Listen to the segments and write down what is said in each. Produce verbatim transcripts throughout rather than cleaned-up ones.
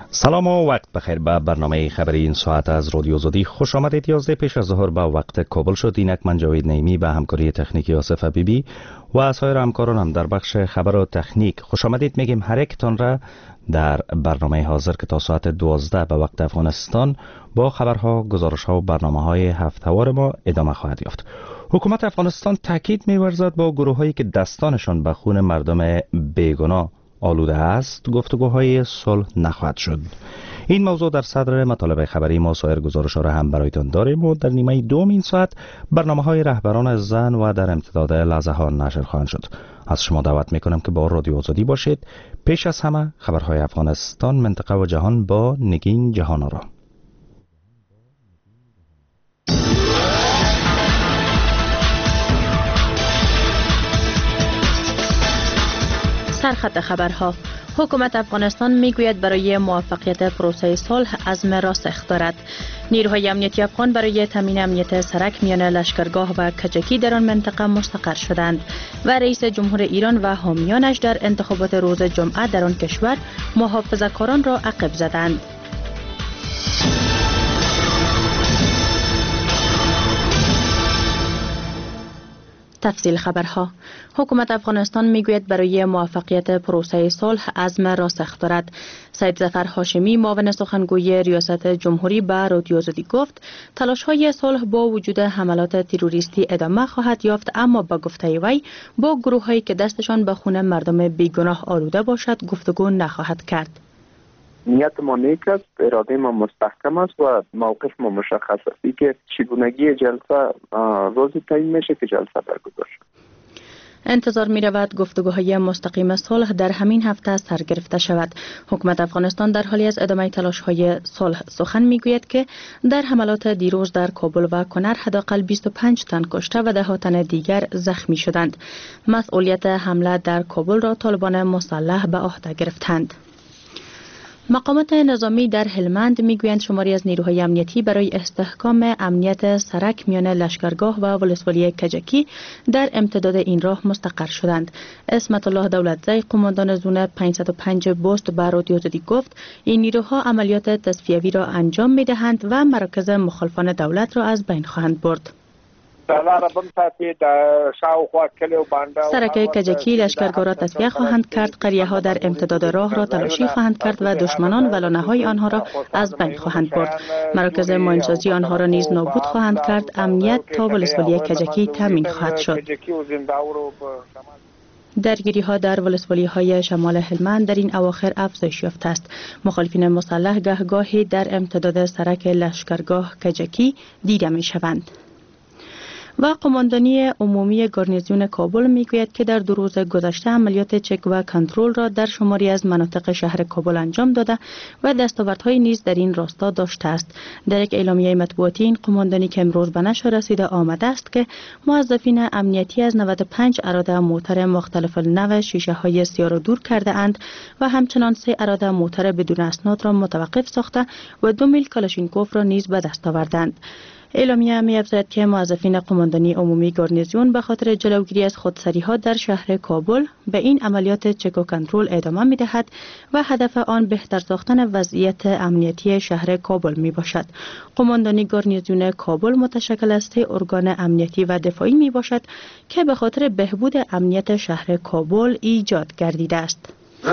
سلام و وقت بخیر. به برنامه خبری این ساعت از رادیو آزادی خوش آمدید. یازده پیش از ظهر به وقت کابل شد. اینک من جاوید نعیمی به همکاری تکنیکی آصف حبیبی و سایر همکارانم در بخش خبر و تکنیک خوش آمدید میگیم هر یکتان را در برنامه حاضر که تا ساعت دوازده به وقت افغانستان با خبرها، گزارش‌ها و برنامه‌های هفته‌وار ما ادامه خواهد یافت. حکومت افغانستان تاکید می‌ورزد با گروه‌هایی که دستانشان به خون مردم بیگناه آلوده است گفتگوهای صلح نخواهد شد. این موضوع در صدر مطالب خبری ما. سایر گزارش‌ها را هم برایتان داریم و در نیمه دوم این ساعت برنامه‌های رهبران زن و در امتداد لحظه ها نشر خواهند شد. از شما دعوت می‌کنم که با رادیو آزادی باشید. پیش از همه خبرهای افغانستان، منطقه و جهان با نگین جهان‌آرا. سرخط خبرها. حکومت افغانستان میگوید برای موفقیت پروسه صلح عزم راسخ دارد. نیروهای امنیتی افغان برای تامین امنیت سرک میان لشکرگاه و کجکی در آن منطقه مستقر شدند و رئیس جمهور ایران و حامیانش در انتخابات روز جمعه در آن کشور محافظه‌کاران را عقب زدند. تفصیل خبرها. حکومت افغانستان میگوید برای موفقیت پروسه صلح عزم راسخ دارد. سید ظفر هاشمی معاون سخنگوی ریاست جمهوری به رادیو آزادی گفت تلاش‌های صلح با وجود حملات تروریستی ادامه خواهد یافت، اما با گفته وی با گروه‌هایی که دستشان به خون مردم بیگناه آلوده باشد گفتگو نخواهد کرد. نیت ما نیک است، اراده ما مستحکم است و موقف ما مشخص است که چگونگی جلسه روز تعیین میشه که جلسه برگزار شد. انتظار می رود گفتگوهای مستقیم صلح در همین هفته سر گرفته شود. حکومت افغانستان در حالی از ادامه تلاش‌های صلح سخن می گوید که در حملات دیروز در کابل و کنر حداقل بیست و پنج تن کشته و ده تن دیگر زخمی شدند. مسئولیت حمله در کابل را طالبان مسلح به عهده گرفتند. مقامات نظامی در هلمند میگویند شماری از نیروهای امنیتی برای استحکام امنیت سرک میان لشکرگاه و ولسوالی کجکی در امتداد این راه مستقر شدند. اسمت الله دولتزی قماندان زون پانصد و پنج بست به رادیو آزادی گفت این نیروها عملیات تصفیوی را انجام میدهند و مراکز مخالفان دولت را از بین خواهند برد. سرک کجکی لشکرگاه را تصفیه خواهند کرد، قریه ها در امتداد راه را تلاشی خواهند کرد و دشمنان و لانه های آنها را از بین خواهند برد. مراکز معین‌سازی آنها را نیز نابود خواهند کرد. امنیت تا ولسوالی کجکی تامین خواهد شد. درگیری ها در ولسوالی های شمال هلمند در این اواخر افزایش یافته است. مخالفین مسلح گهگاهی در امتداد سرک لشکرگاه کجکی دیده می شوند. و قماندانی عمومی گارنیزیون کابل میگوید که در دو روز گذشته عملیات چک و کنترل را در شماری از مناطق شهر کابل انجام داده و دستاوردهای نیز در این راستا داشته است. در یک اعلامیه مطبوعاتی این قماندانی که امروز به نشر رسیده آمده است که موظفین امنیتی از نود و پنج اراده موتر مختلف النوع شیشه های سیاه را دور کرده اند و همچنان سه اراده موتر بدون اسناد را متوقف ساخته و دو میل کلاشینکوف را نیز به دست آوردند. اعلامیه می‌افزاید که موظفین قماندانی عمومی گارنیزیون به خاطر جلوگیری از خودسری‌ها در شهر کابل به این عملیات چک و کنترل ادامه می‌دهد و هدف آن بهتر ساختن وضعیت امنیتی شهر کابل میباشد. قماندانی گارنیزیون کابل متشکل از سه ارگان امنیتی و دفاعی میباشد که به خاطر بهبود امنیت شهر کابل ایجاد گردیده است.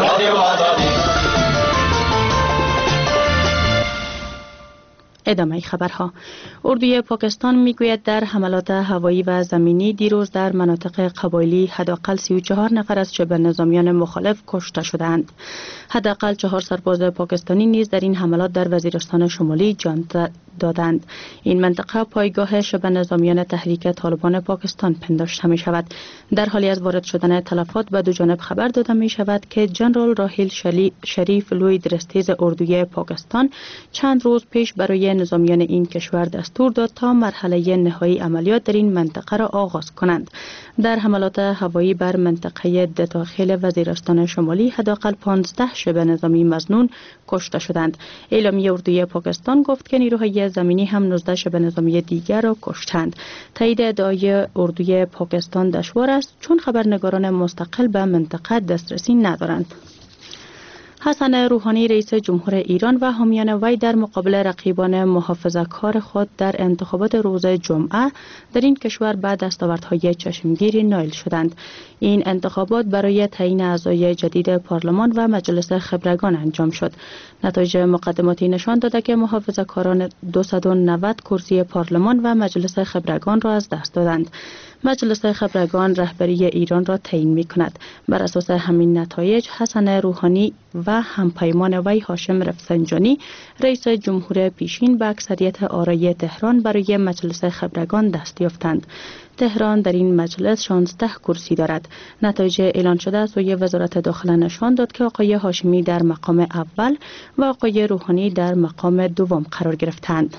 ادامه خبرها. اردوی پاکستان میگوید در حملات هوایی و زمینی دیروز در مناطق قبایلی حداقل سی و چهار نفر از شبه نظامیان مخالف کشته شدند. حداقل چهار سرباز پاکستانی نیز در این حملات در وزیرستان شمالی جان دادند. این منطقه پایگاه شبه نظامیان تحریک طالبان پاکستان پنداشته می شود. در حالی از وارد شدن تلفات به دو جانب خبر داده می شود که جنرال راحیل شریف لوی درستیز اردوی پاکستان چند روز پیش برای نظامیان این کشور دستور داد تا مرحله نهایی عملیات در این منطقه را آغاز کنند. در حملات هوایی بر منطقه داخل وزیرستان شمالی حداقل پانزده شبه نظامی مظنون کشته شدند. اعلامیه اردوی پاکستان گفت که نیروهای زمینی هم نوزده شبه نظامی دیگر را کشتند. تایید ادعای اردوی پاکستان دشوار است چون خبرنگاران مستقل به منطقه دسترسی ندارند. حسن روحانی رئیس جمهور ایران و حامیان وی در مقابل رقیبان محافظه‌کار خود در انتخابات روز جمعه در این کشور به دستاوردهای چشمگیری نائل شدند. این انتخابات برای تعیین اعضای جدید پارلمان و مجلس خبرگان انجام شد. نتایج مقدماتی نشان داده که محافظه‌کاران دویست و نود کرسی پارلمان و مجلس خبرگان را از دست دادند. مجلس خبرگان رهبری ایران را تعیین می کند. بر اساس همین نتایج حسن روحانی و همپیمان وی هاشم رفسنجانی رئیس جمهور پیشین به اکثریت آرای تهران برای مجلس خبرگان دست یافتند. تهران در این مجلس شانزده کرسی دارد. نتایج اعلان شده سوی وزارت داخله نشان داد که آقای هاشمی در مقام اول و آقای روحانی در مقام دوم قرار گرفتند.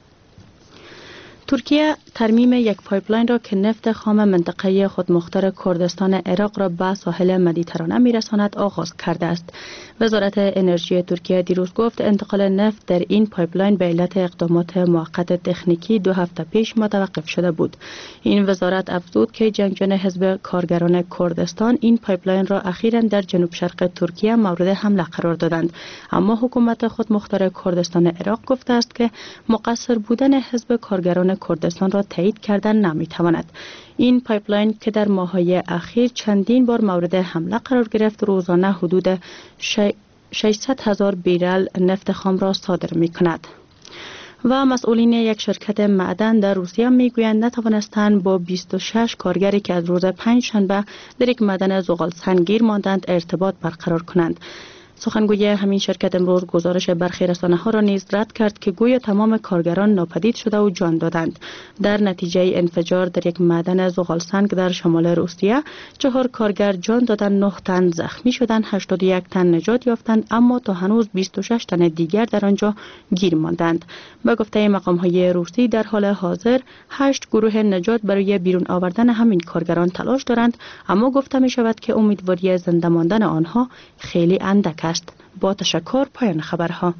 ترکیه ترمیم یک پایپلاین را که نفت خام منطقه خودمختار کردستان عراق را به ساحل مدیترانه می‌رساند آغاز کرده است. وزارت انرژی ترکیه دیروز گفت انتقال نفت در این پایپلاین به علت اقدامات موقت تکنیکی دو هفته پیش متوقف شده بود. این وزارت افزود که جنگجویان حزب کارگران کردستان این پایپلاین را اخیراً در جنوب شرق ترکیه مورد حمله قرار دادند، اما حکومت خودمختار کردستان عراق گفته است که مقصر بودن حزب کارگران کردستان را تایید کردن نمی‌تواند. این پایپلاین که در ماه‌های اخیر چندین بار مورد حمله قرار گرفت روزانه حدود ششصد هزار بیرل نفت خام را صادر می‌کند. و مسئولین یک شرکت معدن در روسیه میگویند نتوانستند با بیست و شش کارگری که از روز پنج شنبه در یک معدن زغال سنگیر ماندند ارتباط برقرار کنند. سخنگوی همین شرکت امروز گزارش برخی رسانه‌ها را نیز رد کرد که گویا تمام کارگران ناپدید شده و جان دادند. در نتیجه انفجار در یک معدن زغال سنگ در شمال روسیه چهار کارگر جان دادند، نه تن زخمی شدند، هشتاد و یک تن نجات یافتند، اما تا هنوز بیست و شش تن دیگر در آنجا گیر ماندند. به گفته مقام‌های روسی در حال حاضر هشت گروه نجات برای بیرون آوردن همین کارگران تلاش دارند، اما گفته می شود که امیدواری زنده ماندن آنها خیلی اندک است. با تشکر پایان خبرها.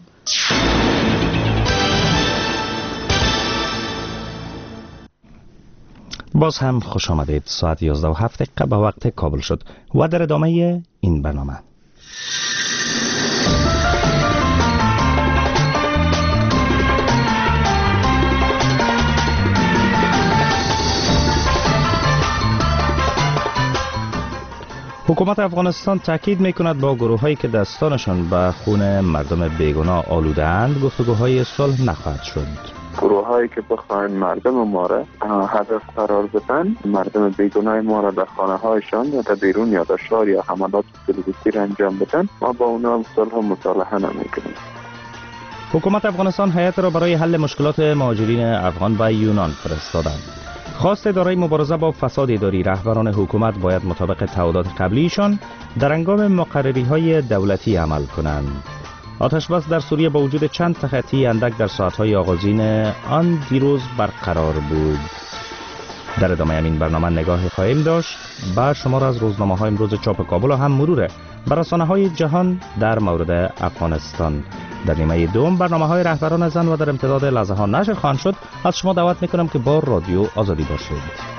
باز هم خوش آمدید. ساعت یازده و هفت دقیقه به وقت کابل شد و در ادامه این برنامه حکومت افغانستان تاکید میکند با گروهایی که دستانشان به خون مردم بیگناه آلوده اند گفتگوهای صلح نخواهد شد. گروهایی که بخواهند مردم ما را هدف قرار بدن، مردم بیگناه ما را در خانه هایشان یا در بیرون یا در شهر یا حملات تروریستی را انجام بدن، ما با اونا صلح و مصالحه نمیکنیم. حکومت افغانستان هیئت را برای حل مشکلات مهاجرین افغان به یونان فرستادند. خواست دارای مبارزه با فساد اداری رهبران حکومت باید مطابق تعهدات قبلیشان در هنگام مقرری‌های دولتی عمل کنند. آتشبس در سوریه با وجود چند تخطی اندک در ساعت‌های آغازین آن دیروز برقرار بود. در ادامه این برنامه نگاهی خواهیم داشت بر شمار از روزنامه‌های امروز چاپ کابل و هم مرور بر رسانه‌های جهان در مورد افغانستان. در نیمه دوم برنامه‌های رهبران زن و در امتداد لحظه ها نشر خواهند شد. از شما دعوت می‌کنم که با رادیو آزادی باشید.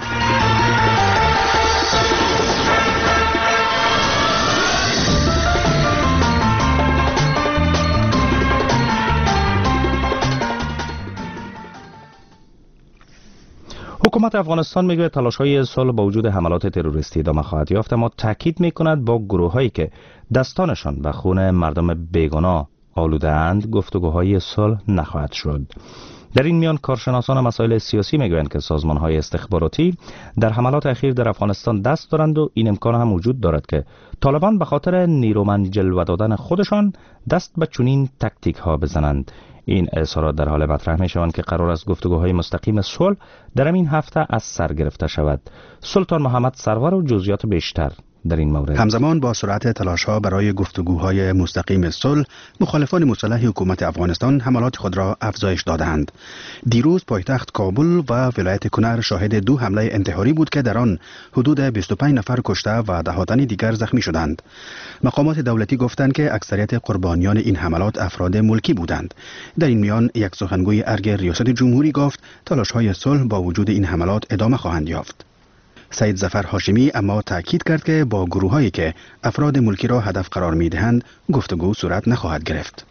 حکومت افغانستان میگوید تلاش‌های صلح با وجود حملات تروریستی ادامه خواهد یافت، اما تاکید می‌کند با گروهایی که دستانشان به خون مردم بیگناه آلوده اند گفتگوهای صلح نخواهد شد. در این میان کارشناسان مسائل سیاسی میگویند که سازمان‌های استخباراتی در حملات اخیر در افغانستان دست دارند و این امکان هم وجود دارد که طالبان به خاطر نیرومند جلوه دادن خودشان دست به چنین تاکتیک‌ها بزنند. این اظهارات در حال مطرح می شوند که قرار است گفتگوهای مستقیم صلح در این هفته از سر گرفته شود. سلطان محمد سرور و جزئیات بیشتر در این مورد. همزمان با سرعت تلاش‌ها برای گفتگوهای مستقیم صلح، مخالفان مسلح حکومت افغانستان حملات خود را افزایش دادند. دیروز پایتخت کابل و ولایت کنر شاهد دو حمله انتحاری بود که در آن حدود بیست و پنج نفر کشته و ده تن دیگر زخمی شدند. مقامات دولتی گفتند که اکثریت قربانیان این حملات افراد ملکی بودند. در این میان یک سخنگوی ارگ ریاست جمهوری گفت تلاش‌های صلح با وجود این حملات ادامه خواهند یافت. سید ظفر هاشمی اما تاکید کرد که با گروهایی که افراد ملکی را هدف قرار می‌دهند گفتگو صورت نخواهد گرفت.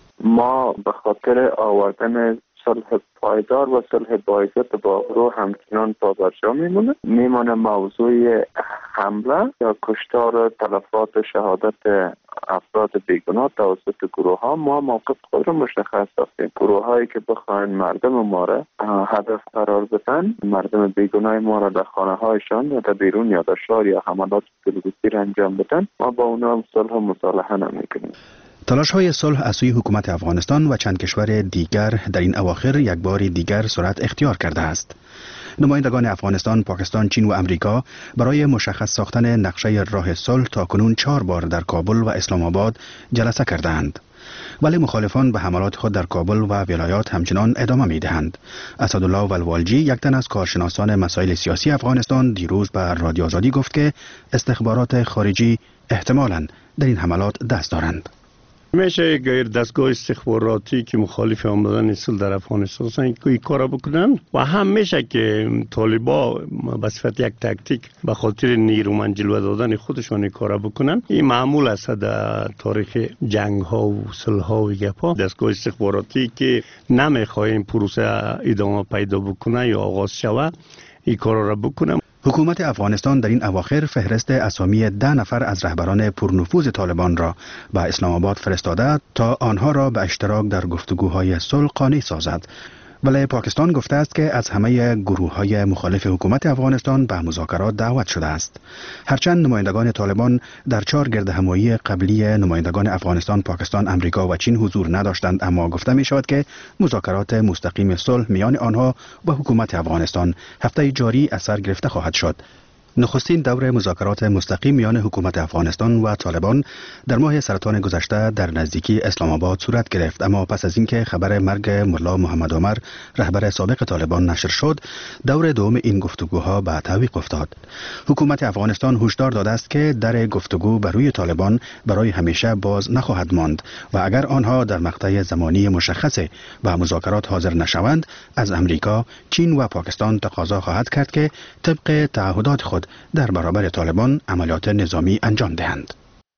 ما به خاطر آوردن صلح پایدار و صلح باعثت با گروه همچنان پابرجا میمونه. میمونه موضوع حمله یا کشتار و تلفات و شهادت افراد بیگناه توسط گروه ها. ما موقف خود رو مشخص ساختیم. گروه هایی که بخواین مردم ما را هدف قرار بدن، مردم بیگناه ما را در خانه هایشان یا در بیرون یا در شهر یا حملات تلویزیونی انجام بدن، ما با اونا صلح و مصالحه نمیکنیم. تلاش های صلح از سوی حکومت افغانستان و چند کشور دیگر در این اواخر یک بار دیگر سرعت اختیار کرده است. نمایندگان افغانستان، پاکستان، چین و امریکا برای مشخص ساختن نقشه راه صلح تاکنون چهار بار در کابل و اسلام آباد جلسه کردند. ولی مخالفان به حملات خود در کابل و ولایات همچنان ادامه می دهند. اسدالله ولوالجی، یک تن از کارشناسان مسائل سیاسی افغانستان، دیروز به رادیو آزادی گفت که استخبارات خارجی احتمالاً در این حملات دست دارند. میشه غیر دستگاه استخباراتی که مخالف آمدن صلح در افغانستان هستند که این کارا بکنن و هم میشه که طالبا به صفت یک تاکتیک به خاطر نیرومند جلوه دادن خودشان این کارا بکنن. این معمول است در تاریخ جنگ ها و صلح ها و گپ ها. دستگاه استخباراتی که نمیخواد این پروسه ادامه پیدا بکنه یا آغاز شود این کارا را بکنه. حکومت افغانستان در این اواخر فهرست اسامی ده نفر از رهبران پرنفوذ طالبان را به اسلام آباد فرستاده تا آنها را به اشتراک در گفتگوهای صلح قانع سازد. ولی پاکستان گفته است که از همه گروه‌های مخالف حکومت افغانستان به مذاکرات دعوت شده است. هرچند نمایندگان طالبان در چهار گردهمایی قبلی نمایندگان افغانستان، پاکستان، امریکا و چین حضور نداشتند، اما گفته می شود که مذاکرات مستقیم صلح میان آنها و حکومت افغانستان هفته جاری از سر گرفته خواهد شد. نخستین دور مذاکرات مستقیم میان حکومت افغانستان و طالبان در ماه سرطان گذشته در نزدیکی اسلام آباد صورت گرفت، اما پس از اینکه خبر مرگ ملا محمد عمر رهبر سابق طالبان نشر شد، دور دوم این گفتگوها به تعویق افتاد. حکومت افغانستان هشدار داده است که در گفتگو بر روی طالبان برای همیشه باز نخواهد ماند و اگر آنها در مقطع زمانی مشخص به مذاکرات حاضر نشوند، از امریکا، چین و پاکستان تقاضا خواهد کرد که طبق تعهدات خود در برابر طالبان عملیات نظامی انجام دهند.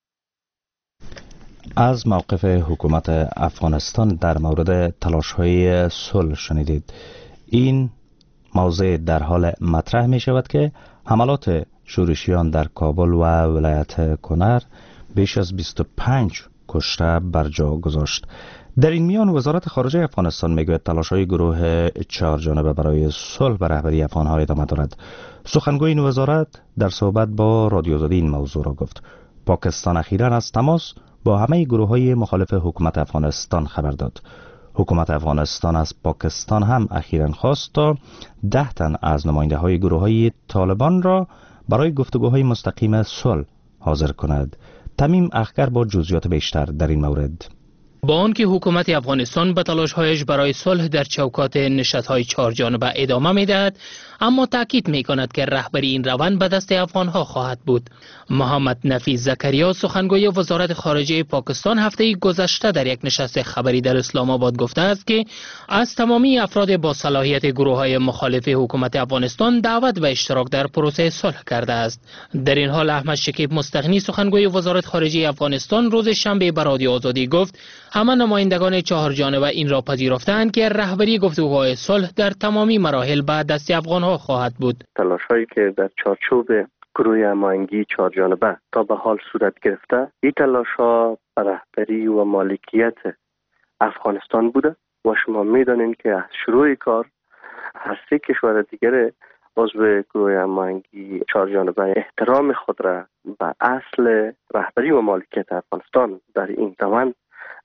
از موقف حکومت افغانستان در مورد تلاش‌های صلح شنیدید. این موضوع در حال مطرح می شود که حملات شورشیان در کابل و ولایت کنر بیش از بیست و پنج کشته بر جا گذاشت. در این میان وزارت خارجه افغانستان میگوید تلاش‌های گروه چهار جانبه برای صلح به رهبری افغان‌ها ادامه دارد. سخنگوی این وزارت در صحبت با رادیو آزادی این موضوع را گفت. پاکستان اخیراً از تماس با همه گروه‌های مخالف حکومت افغانستان خبر داد. حکومت افغانستان از پاکستان هم اخیراً خواست تا ده تن از نماینده‌های گروه‌های طالبان را برای گفتگوهای مستقیم صلح حاضر کند. تمیم اخگر با جزئیات بیشتر در این مورد. با آنکه حکومت افغانستان به تلاش‌هایش برای صلح در چوکات نشست‌های چهار جانبه ادامه می‌دهد، اما تاکید می‌کند که رهبری این روند به دست افغان‌ها خواهد بود. محمد نفیس زکریا، سخنگوی وزارت خارجه پاکستان، هفته گذشته در یک نشست خبری در اسلام آباد گفته است که از تمامی افراد با صلاحیت گروه‌های مخالف حکومت افغانستان دعوت به اشتراک در پروسه صلح کرده است. در این حال احمد شکیب مستغنی، سخنگوی وزارت خارجه افغانستان، روز شنبه به رادیو آزادی گفت همه نمایندگان چهار جانبه این را پذیرفتند که رهبری گفتگوهای صلح در تمامی مراحل به دست افغان‌ها خواهد بود. تلاش‌هایی که در چارچوب گروه هماهنگی چهار جانبه تا به حال صورت گرفته، این تلاش‌ها به رهبری و مالکیت افغانستان بوده و شما می‌دانید که از شروع کار هر سه کشور دیگر عضو گروه هماهنگی چهار جانبه احترام خود را به اصل رهبری و مالکیت افغانستان در این روند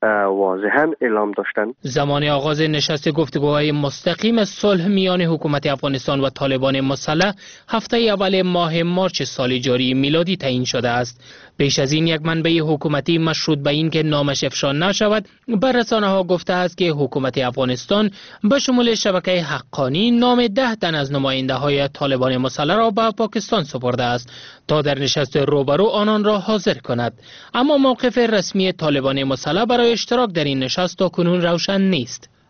واضحاً اعلام داشتند. زمان آغاز نشست گفتگوهای مستقیم صلح میان حکومت افغانستان و طالبان مسلح هفته اول ماه مارچ سال جاری میلادی تعیین شده است. پیش از این یک منبع حکومتی مشروط به این که نامش افشا نشود بر رسانه‌ها گفته است که حکومت افغانستان به شمول شبکه حقانی نام ده تن از نماینده‌های طالبان مسلح را به پاکستان سپرده است تا در نشست روبرو آنان را حاضر کند. اما موقف رسمی طالبان مسلح برای اشتراک در این نشست تا کنون روشن نیست.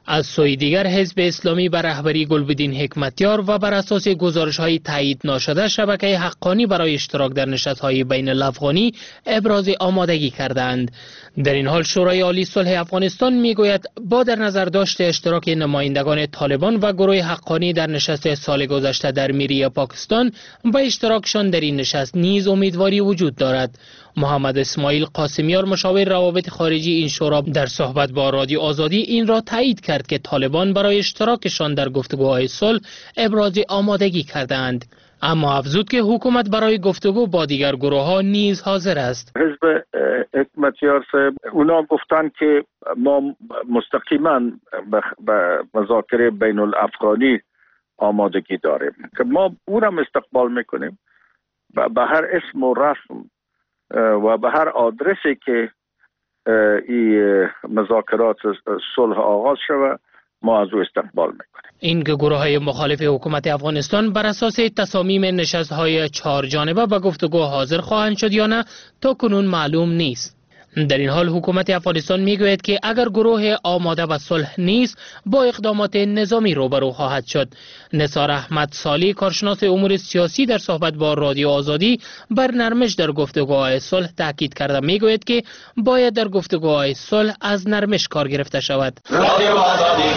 از سوی دیگر حزب اسلامی بر رهبری گلبدین حکمتیار و بر اساس گزارش‌های تایید ناشده شبکه حقانی برای اشتراک در نشست‌های بین الافغانی ابراز آمادگی کردند. در این حال شورای عالی صلح افغانستان میگوید با در نظر داشت اشتراک نمایندگان طالبان و گروه حقانی در نشست سال گذشته در میری پاکستان به اشتراکشان در این نشست نیز امیدواری وجود دارد. محمد اسماعیل قاسمیار مشاور روابط خارجی این شورا در صحبت با رادیو آزادی این را تایید کرد که طالبان برای اشتراکشان در گفتگوهای صلح ابراز آمادگی کردند، اما افزود که حکومت برای گفتگو با دیگر گروه ها نیز حاضر است. حزب حکمتیار صاحب اونا گفتن که ما مستقیما به مذاکره بین الافغانی آمادگی داریم که ما او را استقبال میکنیم به هر اسم و رسم و به هر آدرسی که این مذاکرات صلح آغاز شود ما از او استقبال میکنیم. این گروه های مخالف حکومت افغانستان بر اساس تصامیم نشست های چهار جانبه به گفتگو حاضر خواهند شد یا نه تا کنون معلوم نیست. در این حال حکومت افغانستان میگوید که اگر گروه آماده به صلح نیست با اقدامات نظامی روبرو خواهد شد. نثار احمد صالح کارشناس امور سیاسی در صحبت با رادیو آزادی بر نرمش در گفتگوهای صلح تاکید کرده میگوید که باید در گفتگوهای صلح از نرمش کار گرفته شود. رادیو آزادی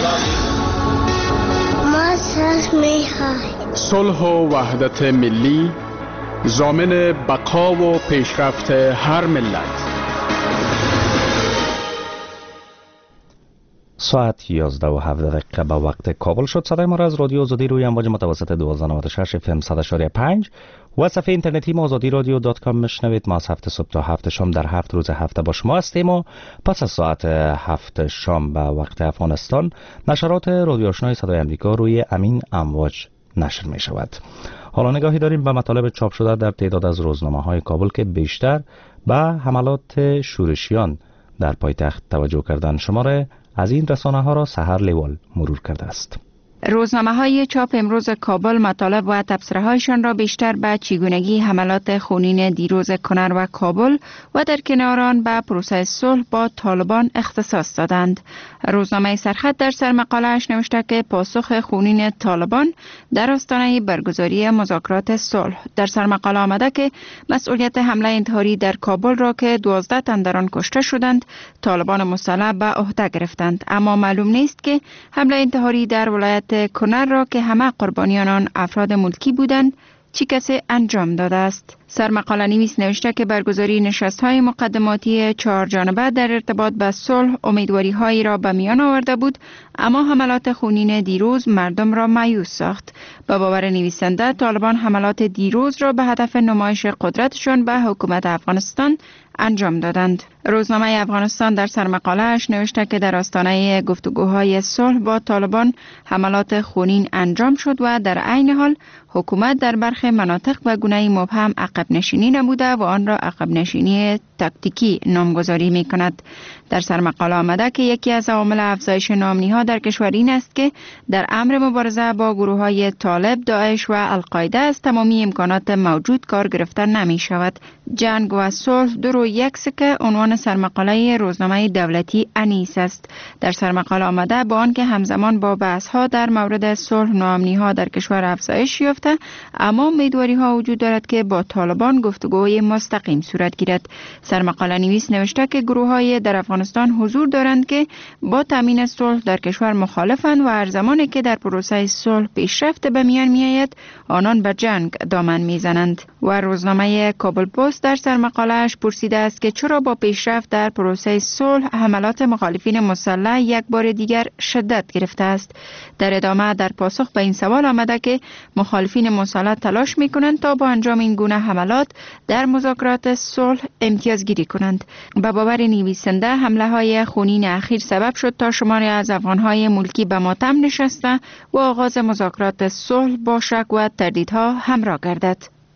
ما صلح میخواهیم. صلح و وحدت ملی ضامن بقا و پیشرفت هر ملت. ساعت یازده و هفده دقیقه به وقت کابل شد. صدای ما را از رادیو آزادی روی امواج متوسط دویست و نود و شش اف ام صد و شش پنج و صفحه اینترنتی ما آزادی رادیو دات کام میشنوید. ما از هفت صبح تا هفت شام در هفت روز هفته با شما هستیم و پس از ساعت هفت شام به وقت افغانستان نشرات رادیو آشنای صدای امریکا روی امین امواج نشر می شود. حالا نگاهی داریم به مطالب چاپ شده در تعداد از روزنامه های کابل که بیشتر به حملات شورشیان در پایتخت توجه کردن. شماره از این رسانه ها را سحر لیوال مرور کرده است. روزنامه های چاپ امروز کابل مطالب و تبصره هایشان را بیشتر به چگونگی حملات خونین دیروز کنر و کابل و در کنار آن به پروسه صلح با طالبان اختصاص دادند. روزنامه سرخط در سرمقاله‌اش نوشته که پاسخ خونین طالبان در آستانه برگزاری مذاکرات صلح. در سرمقاله آمده که مسئولیت حمله انتحاری در کابل را که دوازده تن در آن کشته شدند طالبان مسلح به عهده گرفتند، اما معلوم نیست که حمله انتحاری در ولایت کنر را که همه قربانیان آن افراد ملکی بودند چی کسی انجام داده است. سرمقاله نویس نوشته که برگزاری نشست‌های مقدماتی چهار جانبه در ارتباط به صلح امیدواری‌هایی را به میان آورده بود، اما حملات خونین دیروز مردم را مایوس ساخت. به باور نویسنده طالبان حملات دیروز را به هدف نمایش قدرتشان به حکومت افغانستان انجام دادند. روزنامه افغانستان در سرمقاله‌اش نوشته که در آستانه گفتگوهای صلح با طالبان حملات خونین انجام شد و در عین حال حکومت در برخی مناطق به گونه مبهم عقب نشینی نموده و آن را عقب نشینی تاکتیکی نامگذاری می کند. در سرمقاله آمده که یکی از عوامل افزایش ناامنی‌ها در کشور این است که در امر مبارزه با گروه‌های طالب، داعش و القاعده از تمامی امکانات موجود کار گرفته نمی شود. جنگ و صلح دو رو یک سکه عنوان سرمقاله روزنامه دولتی انیس است. در سرمقاله آمده با آنکه همزمان با بحث‌ها در مورد صلح ناامنی‌ها در کشور افزایش یافته، اما امیدواری‌ها وجود دارد که با طالبان گفتگوی مستقیم صورت گیرد. سرمقاله نویس نوشته که گروه‌های در افغانستان حضور دارند که با تامین صلح در کشور مخالفند و هر زمانی که در پروسه صلح پیشرفت به میان میآید آنان به جنگ دامن میزنند. و روزنامه کابل پست در سرمقاله‌اش پرسیده است که چرا با پیشرفت در پروسه صلح حملات مخالفین مسلح یک بار دیگر شدت گرفته است. در ادامه در پاسخ به این سوال آمده که مخالفین مسلح تلاش می‌کنند تا با انجام این گونه حملات در مذاکرات صلح امتیازگیری کنند. به باور نویسنده حمله‌های خونین اخیر سبب شد تا شماری از افغان‌های ملکی به ماتم نشسته و آغاز مذاکرات صلح با شک و تردیدها همراه گردد.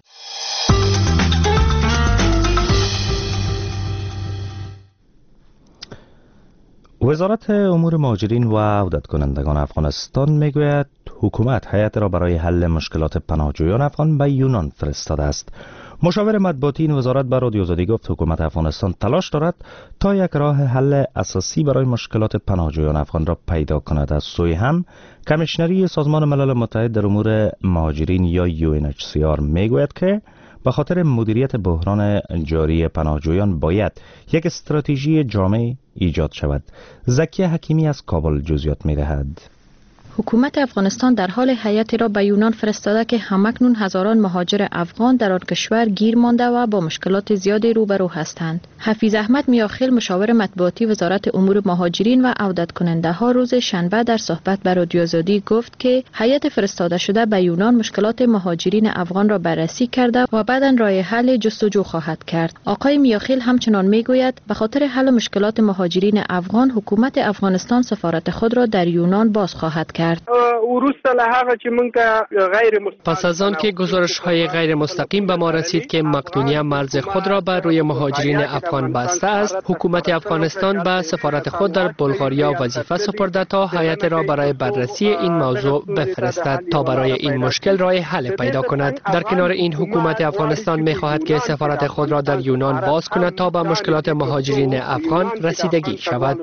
وزارت امور مهاجرین و عودت کنندگان افغانستان میگوید حکومت هیئت را برای حل مشکلات پناهجویان افغان به یونان فرستاده است. مشاور مطبوعاتی این وزارت به رادیو آزادی گفت حکومت افغانستان تلاش دارد تا یک راه حل اساسی برای مشکلات پناهجویان افغان را پیدا کند. از سوی هم کمیشنری سازمان ملل متحد در امور مهاجرین یا یو ان اچ سی آر میگوید که به خاطر مدیریت بحران جاری پناهجویان باید یک استراتژی جامع ایجاد شود. زکیه حکیمی از کابل جزئیات می‌دهد. حکومت افغانستان در حال هیئتی را به یونان فرستاده که همکنون هزاران مهاجر افغان در آن کشور گیر مانده و با مشکلات زیادی روبرو هستند. حفیظ احمد میاخیل مشاور مطبوعاتی وزارت امور مهاجرین و عودت کننده ها روز شنبه در صحبت با رادیو آزادی گفت که هیئت فرستاده شده به یونان مشکلات مهاجرین افغان را بررسی کرده و بعداً راه حل جستجو خواهد کرد. آقای میاخیل همچنان میگوید به خاطر حل مشکلات مهاجرین افغان حکومت افغانستان سفارت خود را در یونان باز خواهد کرد. پس از آن که گزارش های غیر مستقیم به ما رسید که مقدونیه مرز خود را بر روی مهاجرین افغان بسته است، حکومت افغانستان به سفارت خود در بلغاریا وظیفه سپرده تا هیئت را برای بررسی این موضوع بفرستد تا برای این مشکل راه حل پیدا کند. در کنار این حکومت افغانستان می خواهد که سفارت خود را در یونان باز کند تا به مشکلات مهاجرین افغان رسیدگی شود.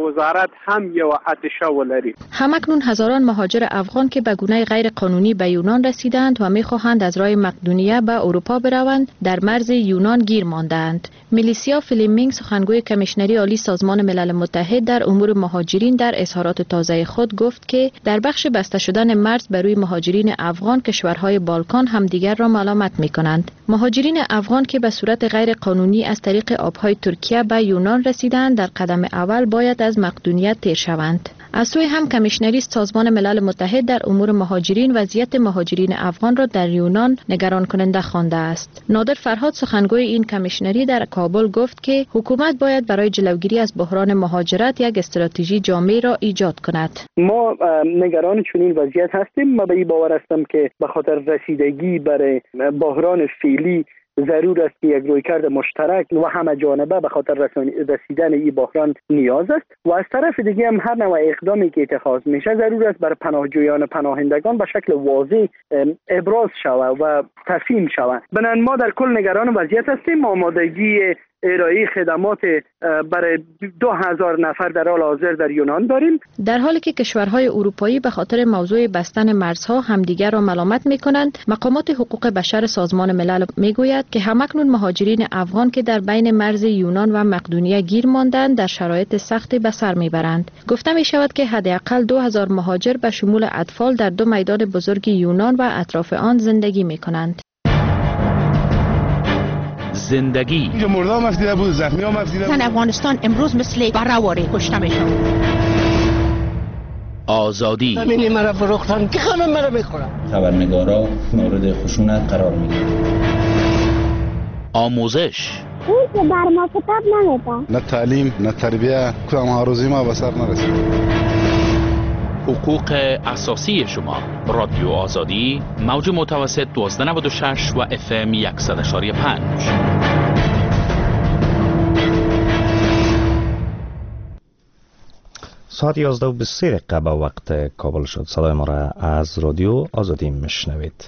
همکنون هزاران مهاجر افغان که به گونه غیر قانونی به یونان رسیدند و می‌خواهند از راه مقدونیه به اروپا بروند در مرز یونان گیر ماندند. میلیسیا فلیمینگ سخنگوی کمیشنری عالی سازمان ملل متحد در امور مهاجرین در اظهارات تازه خود گفت که در بخش بسته شدن مرز بر روی مهاجرین افغان کشورهای بالکان همدیگر را ملامت می‌کنند. مهاجرین افغان که به صورت غیر قانونی از طریق آب‌های ترکیه به یونان رسیدند در قدم اول باید از مقدونیه تیر شوند. از سوی هم کمیشنری سازمان ملل متحد در امور مهاجرین وضعیت مهاجرین افغان را در یونان نگران کننده خوانده است. نادر فرهاد سخنگوی این کمیشنری در کابل گفت که حکومت باید برای جلوگیری از بحران مهاجرت یک استراتژی جامع را ایجاد کند. ما نگران چنین وضعیت هستیم. ما به این باور هستم که به خاطر رسیدگی برای بحران فعلی ضرور است که یک رویکرد مشترک و همه جانبه به خاطر رسیدن این بحران نیاز است و از طرف دیگه هم هر نوع اقدامی که اتخاذ میشه ضرور است برای پناهجویان پناهندگان به شکل واضح ابراز شود و تفهیم شود. بنابراین ما در کل نگران وضعیت هستیم. آمادگی ارائه خدمات برای دو هزار نفر در حال حاضر در یونان داریم. در حالی که کشورهای اروپایی به خاطر موضوع بستن مرزها همدیگر را ملامت می‌کنند، مقامات حقوق بشر سازمان ملل میگوید که همکنون مهاجرین افغان که در بین مرز یونان و مقدونیه گیر ماندند در شرایط سختی به سر میبرند. گفته می شود که حداقل دو هزار مهاجر به شمول اطفال در دو میدان بزرگ یونان و اطراف آن زندگی می‌کنند. زندگی مردم مفیده بود، زخمی ها مفیده بود. افغانستان امروز مثل برآوری کشته میشن. آزادی همینی مرا فروختن که همه مرا میخورن. خبرنگارا مورد خشونت قرار میگیرن. آموزش اون که بر ما کتاب نمیده. نه تعلیم نه تربیه کدام آرزوی ما به سر نرسید. حقوق اساسی شما. رادیو آزادی موج متوسط دوازده نود و شش و اف ام صد و یک و پنج. ساعت یازده و بیست دقیقه به وقت کابل شد. صدای ما را از رادیو آزادی میشنوید.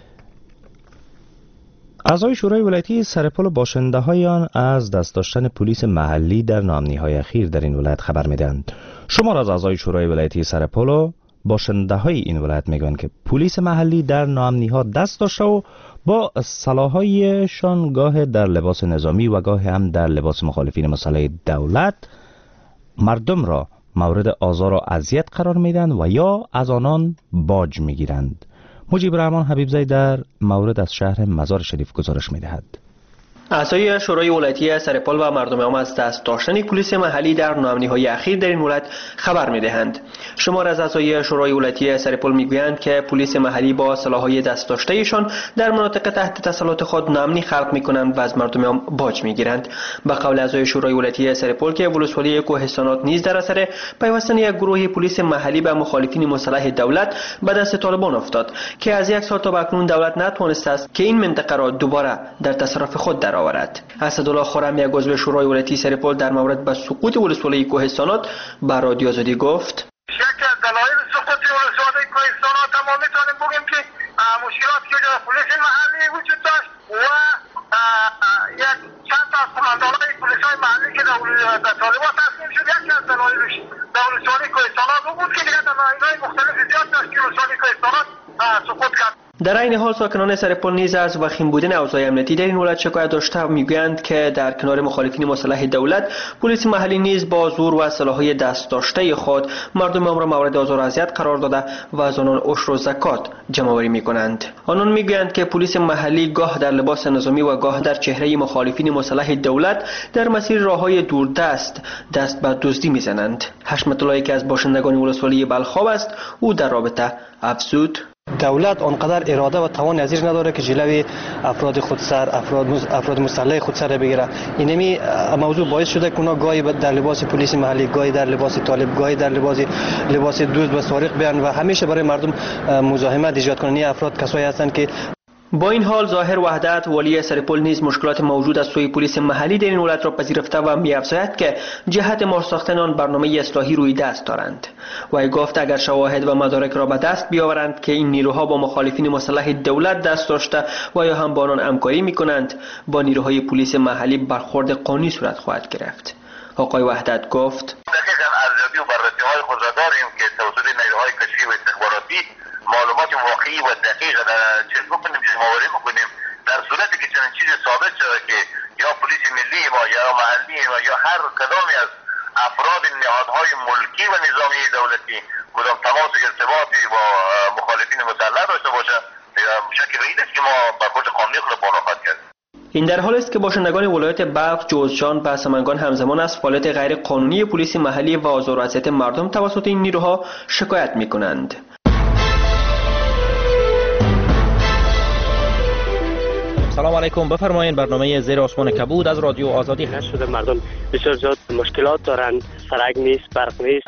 اعضای شورای ولایتی سرپل و باشنده های آن از دست داشتن پلیس محلی در ناامنی های اخیر در این ولایت خبر میدهند. شمار از اعضای شورای ولایتی سرپل و باشنده های این ولایت میگویند که پلیس محلی در ناامنی ها دست داشته و با سلاح‌هایشان گاه در لباس نظامی و گاه هم در لباس مخالفین مسلح دولت مردم را مورد آزار و اذیت قرار میدن و یا از آنان باج میگیرند. مجیب رحمان حبیبزی در مورد از شهر مزار شریف گزارش میدهد. اعضای شورای ولایتی سرپل و مردم عام از دست داشتن پلیس محلی در ناامنی‌های اخیر در این ولایت خبر می‌دهند. شمار از اعضای شورای ولایتی سرپل می‌گویند که پلیس محلی با سلاح‌های دست داشته‌ایشان در مناطق تحت تسلط خود ناامنی خلق می‌کنند و از مردم عام باج می‌گیرند. به قول اعضای شورای ولایتی سرپل که ولسوالی کوهستانات نیز در اثر پیوستن یک گروه پلیس محلی به مخالفین مسلح دولت به دست طالبان افتاد که از یک سال تا اکنون دولت نتوانسته است که این منطقه را دوباره در تصرف خود درآورد. اسدالله خرم یک عضو شورای ولایتی سرپل در مورد به سقوط ولسوالی کوهستانات به رادیو آزادی گفت: یکی از دلایل سقوط ولسوالی کوهستانات ما میتونیم بگیم که مشکلات که در پلیس محلی وجود داشت و یک چند تا از قماندانای پلیسای محلی که در طالبان تصمیم شد، یکی از دلایلش در ولسوالی کوهستان بود که دیگه دلایل‌های مختلف زیاد داشت که ولسوالی کوهستان سقوط کرد. در این حال ساکنان سرپل نیز از وخیم بودن اوضاع امنیتی در این ولایت شکایت داشته و میگویند که در کنار مخالفین مسلح دولت، پلیس محلی نیز با زور و سلاح‌های دست داشته خود مردم آن را مورد آزار و اذیت قرار داده و از آنان عشر و زکات جمع‌آوری می‌کنند. آنان میگویند که پلیس محلی گاه در لباس نظامی و گاه در چهره مخالفین مسلح دولت در مسیر راه‌های دوردست دست به دزدی می‌زنند. حشمت الله که از باشندگان ولسوالی بلخاب است، او در رابطه افزود: دولت آنقدر اراده و توان ازیر نداره که جلوی افراد خودسر افراد افراد مسلح خودسر بگیره. اینمی موضوع باعث شده که اونا گاهی در لباس پلیس محلی، گاهی در لباس طالب، گاهی در لباس لباس دزد و سارق بیان و همیشه برای مردم مزاحمت ایجاد کننی افراد کسایی هستند که با این حال ظاهر وحدت والی سرپل نیز مشکلات موجود از سوی پلیس محلی در این ولایت را پذیرفته و می‌افزاید که جهت مار ساختن آن برنامه اصلاحی روی دست دارند. و گفت اگر شواهد و مدارک را به دست بیاورند که این نیروها با مخالفین مسلح دولت دست داشته و یا هم با آنان همکاری می‌کنند، با نیروهای پلیس محلی برخورد قانونی صورت خواهد گرفت. آقای وحدت گفت: دقیقاً ارزیابی و بررسی‌های خود را داریم که توسط نیروهای کشفی و استخباراتی معلومات واقعی و دقیق در چیز بکنیم، جمع‌آوری بکنیم. در صورتی که چنین چیزی ثابت شده که یا پلیس ملی ما یا محلی ما یا هر کدامی از افراد نهادهای ملکی و نظامی دولتی کدام تماس ارتباطی با مخالفین مسلح داشته باشه، شکی بعید است که ما برخورد قانونی خود را با خواهد کرد. این در حالی است که باشندگان ولایت بلخ، جوزجان و سمنگان همزمان از فعالیت غیر قانونی پلیس محلی و آزار و اذیت مردم توسط این نیروها شکایت می‌کنند. سلام علیکم، بفرمایید. برنامه زیر آسمان کبود از رادیو آزادی هست. شده مردم بسیار زیاد مشکلات دارند، سرک نیست، برق نیست.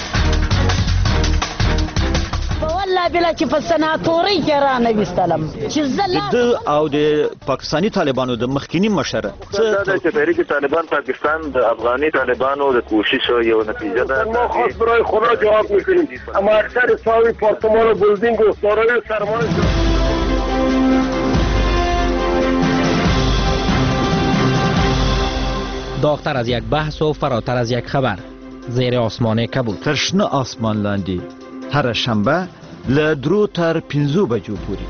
والله بلا چې په سناتوري کې را نویستلم چې زله د او د پاکستانی طالبانو د مخکینی مشر دا چې تحریک طالبان پاکستان د افغاني طالبانو د کوشش یو نتیجه ده. ما خاص برای خدا جواب میکنیم، اما اکثر ساوی پارتمان و بلدینگ و دارای سرمایه داغتر از یک بحث و فراتر از یک خبر. زیر آسمان کبود. ترشنه آسمان لاندی هر شنبه ل درو تر پنځو بجو پوری.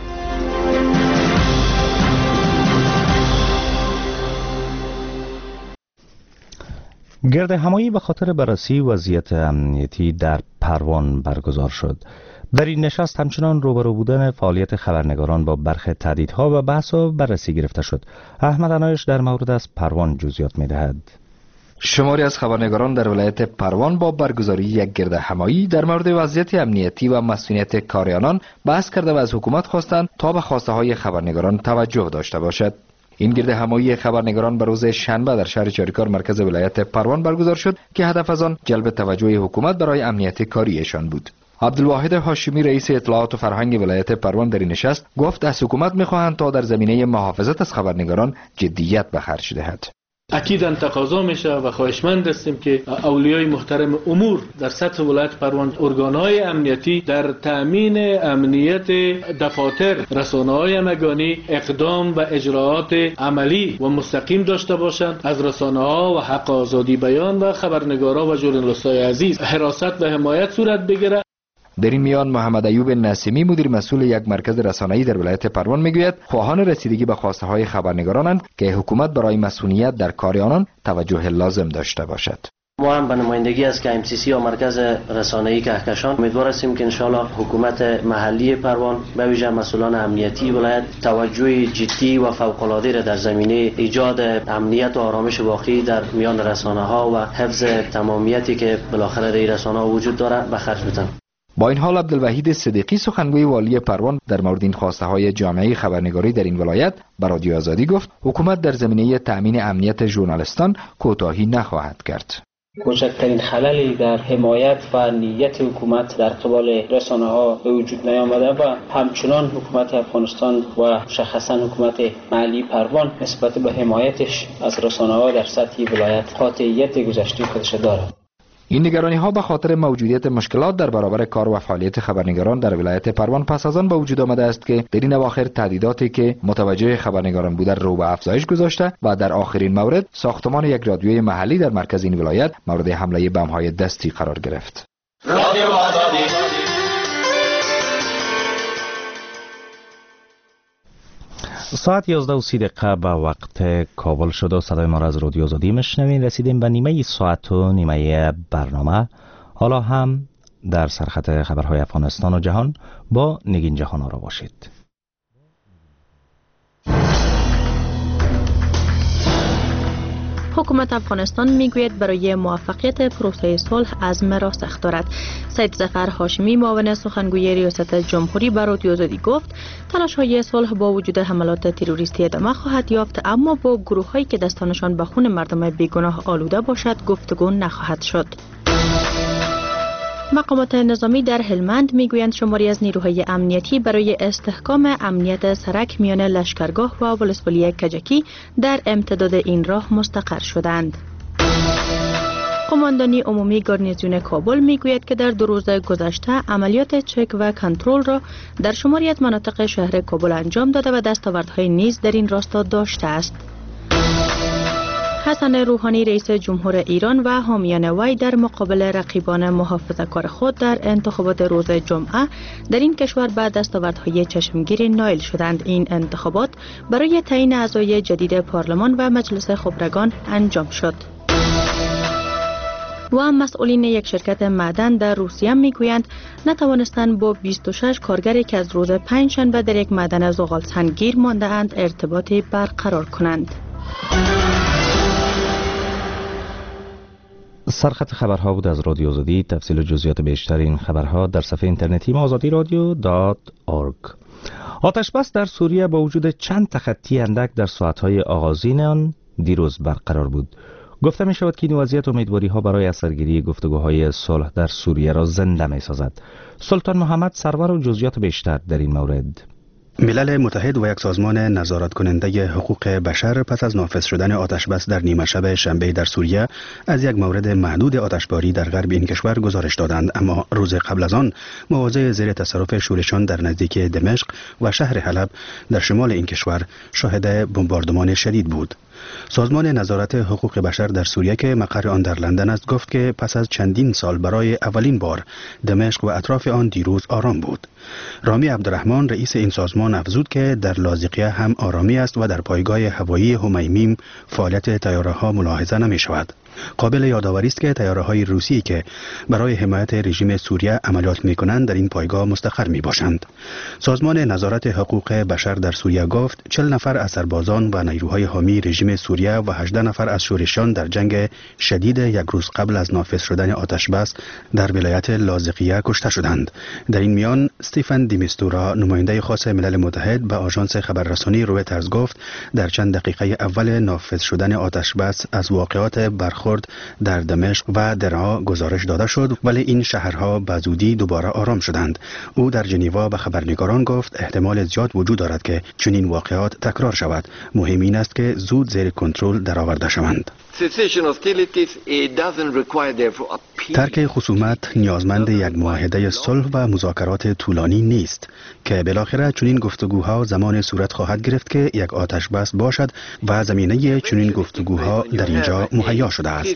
گرد همایی به خاطر بررسی وضعیت امنیتی در پروان برگزار شد. در این نشست همچنان روبرو بودن فعالیت خبرنگاران با برخی تهدیدها و بحث و بررسی گرفته شد. احمد عنایش در مورد از پروان جزئیات می‌دهد. شماری از خبرنگاران در ولایت پروان با برگزاری یک گرد همایی در مورد وضعیت امنیتی و مسئولیت کاریانان بحث کرده و از حکومت خواستند تا به خواسته های خبرنگاران توجه داشته باشد. این گرد همایی خبرنگاران به روز شنبه در شهر چاریکار مرکز ولایت پروان برگزار شد که هدف از آن جلب توجه حکومت برای امنیت کاریشان بود. عبدالواحد هاشمی رئیس اطلاعات و فرهنگ ولایت پروان در این نشست گفت از حکومت می‌خواهند تا در زمینه محافظت از خبرنگاران جدیت به خرج دهد. اکیداً تقاضا میشه و خواهشمند هستیم که اولیای محترم امور در سطح ولایت پروان، ارگان‌های امنیتی در تأمین امنیت دفاتر، رسانه‌های همگانی اقدام و اجراعات عملی و مستقیم داشته باشند. از رسانه‌ها و حق آزادی بیان و خبرنگارا و ژورنالیست‌های عزیز حراست و حمایت صورت بگیرد. در این میان محمد ایوب نسیمی مدیر مسئول یک مرکز رسانه‌ای در ولایت پروان میگوید خواهان رسیدگی به خواسته های خبرنگارانند که حکومت برای مسئولیت در کار آنان توجه لازم داشته باشد. ما هم به نمایندگی از که ام سی سی یا مرکز رسانه‌ای کهکشان امیدوار هستیم که انشالله حکومت محلی پروان به ویژه مسئولان امنیتی ولایت توجه جدی و فوق‌العاده را در زمینه ایجاد امنیت و آرامش واقعی در میان رسانه‌ها و حفظ تمامیتی که بالاخره در این رسانه‌ها وجود دارد به خرج بدن. با این حال عبدالوحید صدیقی سخنگوی والی پروان در مورد این خواسته های جامعه خبرنگاری در این ولایت به رادیو آزادی گفت حکومت در زمینه تأمین امنیت ژورنالیستان کوتاهی نخواهد کرد. کوچکترین خللی در حمایت و نیت حکومت در قبال رسانه‌ها به وجود نیامده و همچنان حکومت افغانستان و مشخصاً حکومت محلی پروان نسبت به حمایتش از رسانه‌ها در سطح ولایت قاطعیت گذشته خودش دارد. این نگرانی ها به خاطر موجودیت مشکلات در برابر کار و فعالیت خبرنگاران در ولایت پروان پس از آن به وجود آمده است که در این اواخر تهدیداتی که متوجه خبرنگاران بوده رو به افزایش گذاشته و در آخرین مورد ساختمان یک رادیوی محلی در مرکز این ولایت مورد حمله بمب‌های دستی قرار گرفت. رادیو آزادی. ساعت یازده و سی دقیقه به وقت کابل شد و صدای ما را از رادیو آزادی میشنوین. رسیدیم به نیمه ساعت و نیمه برنامه. حالا هم در سرخط خبرهای افغانستان و جهان با نگین جهان آرا باشید. حکومت افغانستان میگوید برای موفقیت پروسه صلح عزم راسخ دارد. سید ظفر هاشمی معاون سخنگوی ریاست جمهوری به رادیو آزادی گفت تلاش‌های صلح با وجود حملات تروریستی ادامه خواهد یافت، اما با گروه‌هایی که دستانشان به خون مردم بیگناه آلوده باشد گفتگو نخواهد شد. مقامات نظامی در هلمند میگویند شماری از نیروهای امنیتی برای استحکام امنیت سرک میان لشکرگاه و ولسوالی کجکی در امتداد این راه مستقر شدند. قماندانی عمومی گارنیزیون کابل میگوید که در دو روز گذشته عملیات چک و کنترل را در شماری از مناطق شهر کابل انجام داده و دستاوردهای نیز در این راستا داشته است. حسن روحانی رئیس جمهور ایران و حامیان وی در مقابل رقیبان محافظه‌کار خود در انتخابات روز جمعه در این کشور به دستاوردهای چشمگیر نائل شدند. این انتخابات برای تعیین اعضای جدید پارلمان و مجلس خبرگان انجام شد. و مسئولین یک شرکت معدن در روسیه میگویند نتوانستند با بیست و شش کارگری که از روز پنجشنبه در یک معدن زغالسنگ گیر مانده اند ارتباطی برقرار کنند. سرخط خبرها بود از رادیو آزادی. تفصیل و جزئیات بیشتر این خبرها در صفحه اینترنتی ما آزادی رادیو دات اورگ. آتش بس در سوریه با وجود چند تخطی اندک در ساعتهای آغازین آن دیروز برقرار بود. گفته می شود که این وضعیت امیدواری ها برای اثرگیری گفتگوهای صلح در سوریه را زنده می سازد. سلطان محمد سرور و جزئیات بیشتر در این مورد. ملل متحد و یک سازمان نظارت کننده حقوق بشر پس از نافذ شدن آتش بس در نیمه شب شنبه در سوریه از یک مورد محدود آتشباری در غرب این کشور گزارش دادند، اما روز قبل از آن مواضع زیر تصرف شورشان در نزدیکی دمشق و شهر حلب در شمال این کشور شاهد بمباردمان شدید بود. سازمان نظارت حقوق بشر در سوریه که مقر آن در لندن است گفت که پس از چندین سال برای اولین بار دمشق و اطراف آن دیروز آرام بود. رامی عبدالرحمن رئیس این سازمان افزود که در لاذقیه هم آرامی است و در پایگاه هوایی همیمیم فعالیت طیاره‌ها ملاحظه نمی شود. قابل یادآوری است که طیاره‌های روسی که برای حمایت رژیم سوریه عملیات می‌کنند در این پایگاه مستقر می‌باشند. سازمان نظارت حقوق بشر در سوریه گفت چهل نفر از سربازان و نیروهای حامی رژیم سوریه و هجده نفر از شورشیان در جنگ شدید یک روز قبل از نافذ شدن آتش بس در ولایت لاذقیه کشته شدند. در این میان استیفن دیمیستورا نماینده خاص ملل متحد به آژانس خبررسانی رویترز گفت در چند دقیقه اول نافذ شدن آتش بس از واقعات برخورد در دمشق و درعا گزارش داده شد، ولی این شهرها به زودی دوباره آرام شدند. او در ژنو به خبرنگاران گفت احتمال زیاد وجود دارد که چنین واقعات تکرار شود. مهم این است که زود زیر کنترل درآورده شوند. ترک خصومت نیازمند یک معاهده صلح و مذاکرات طولانی نیست که بالاخره چنین گفتگوها زمان صورت خواهد گرفت که یک آتش بس باشد و زمینه چنین گفتگوها در اینجا مهیا شده است.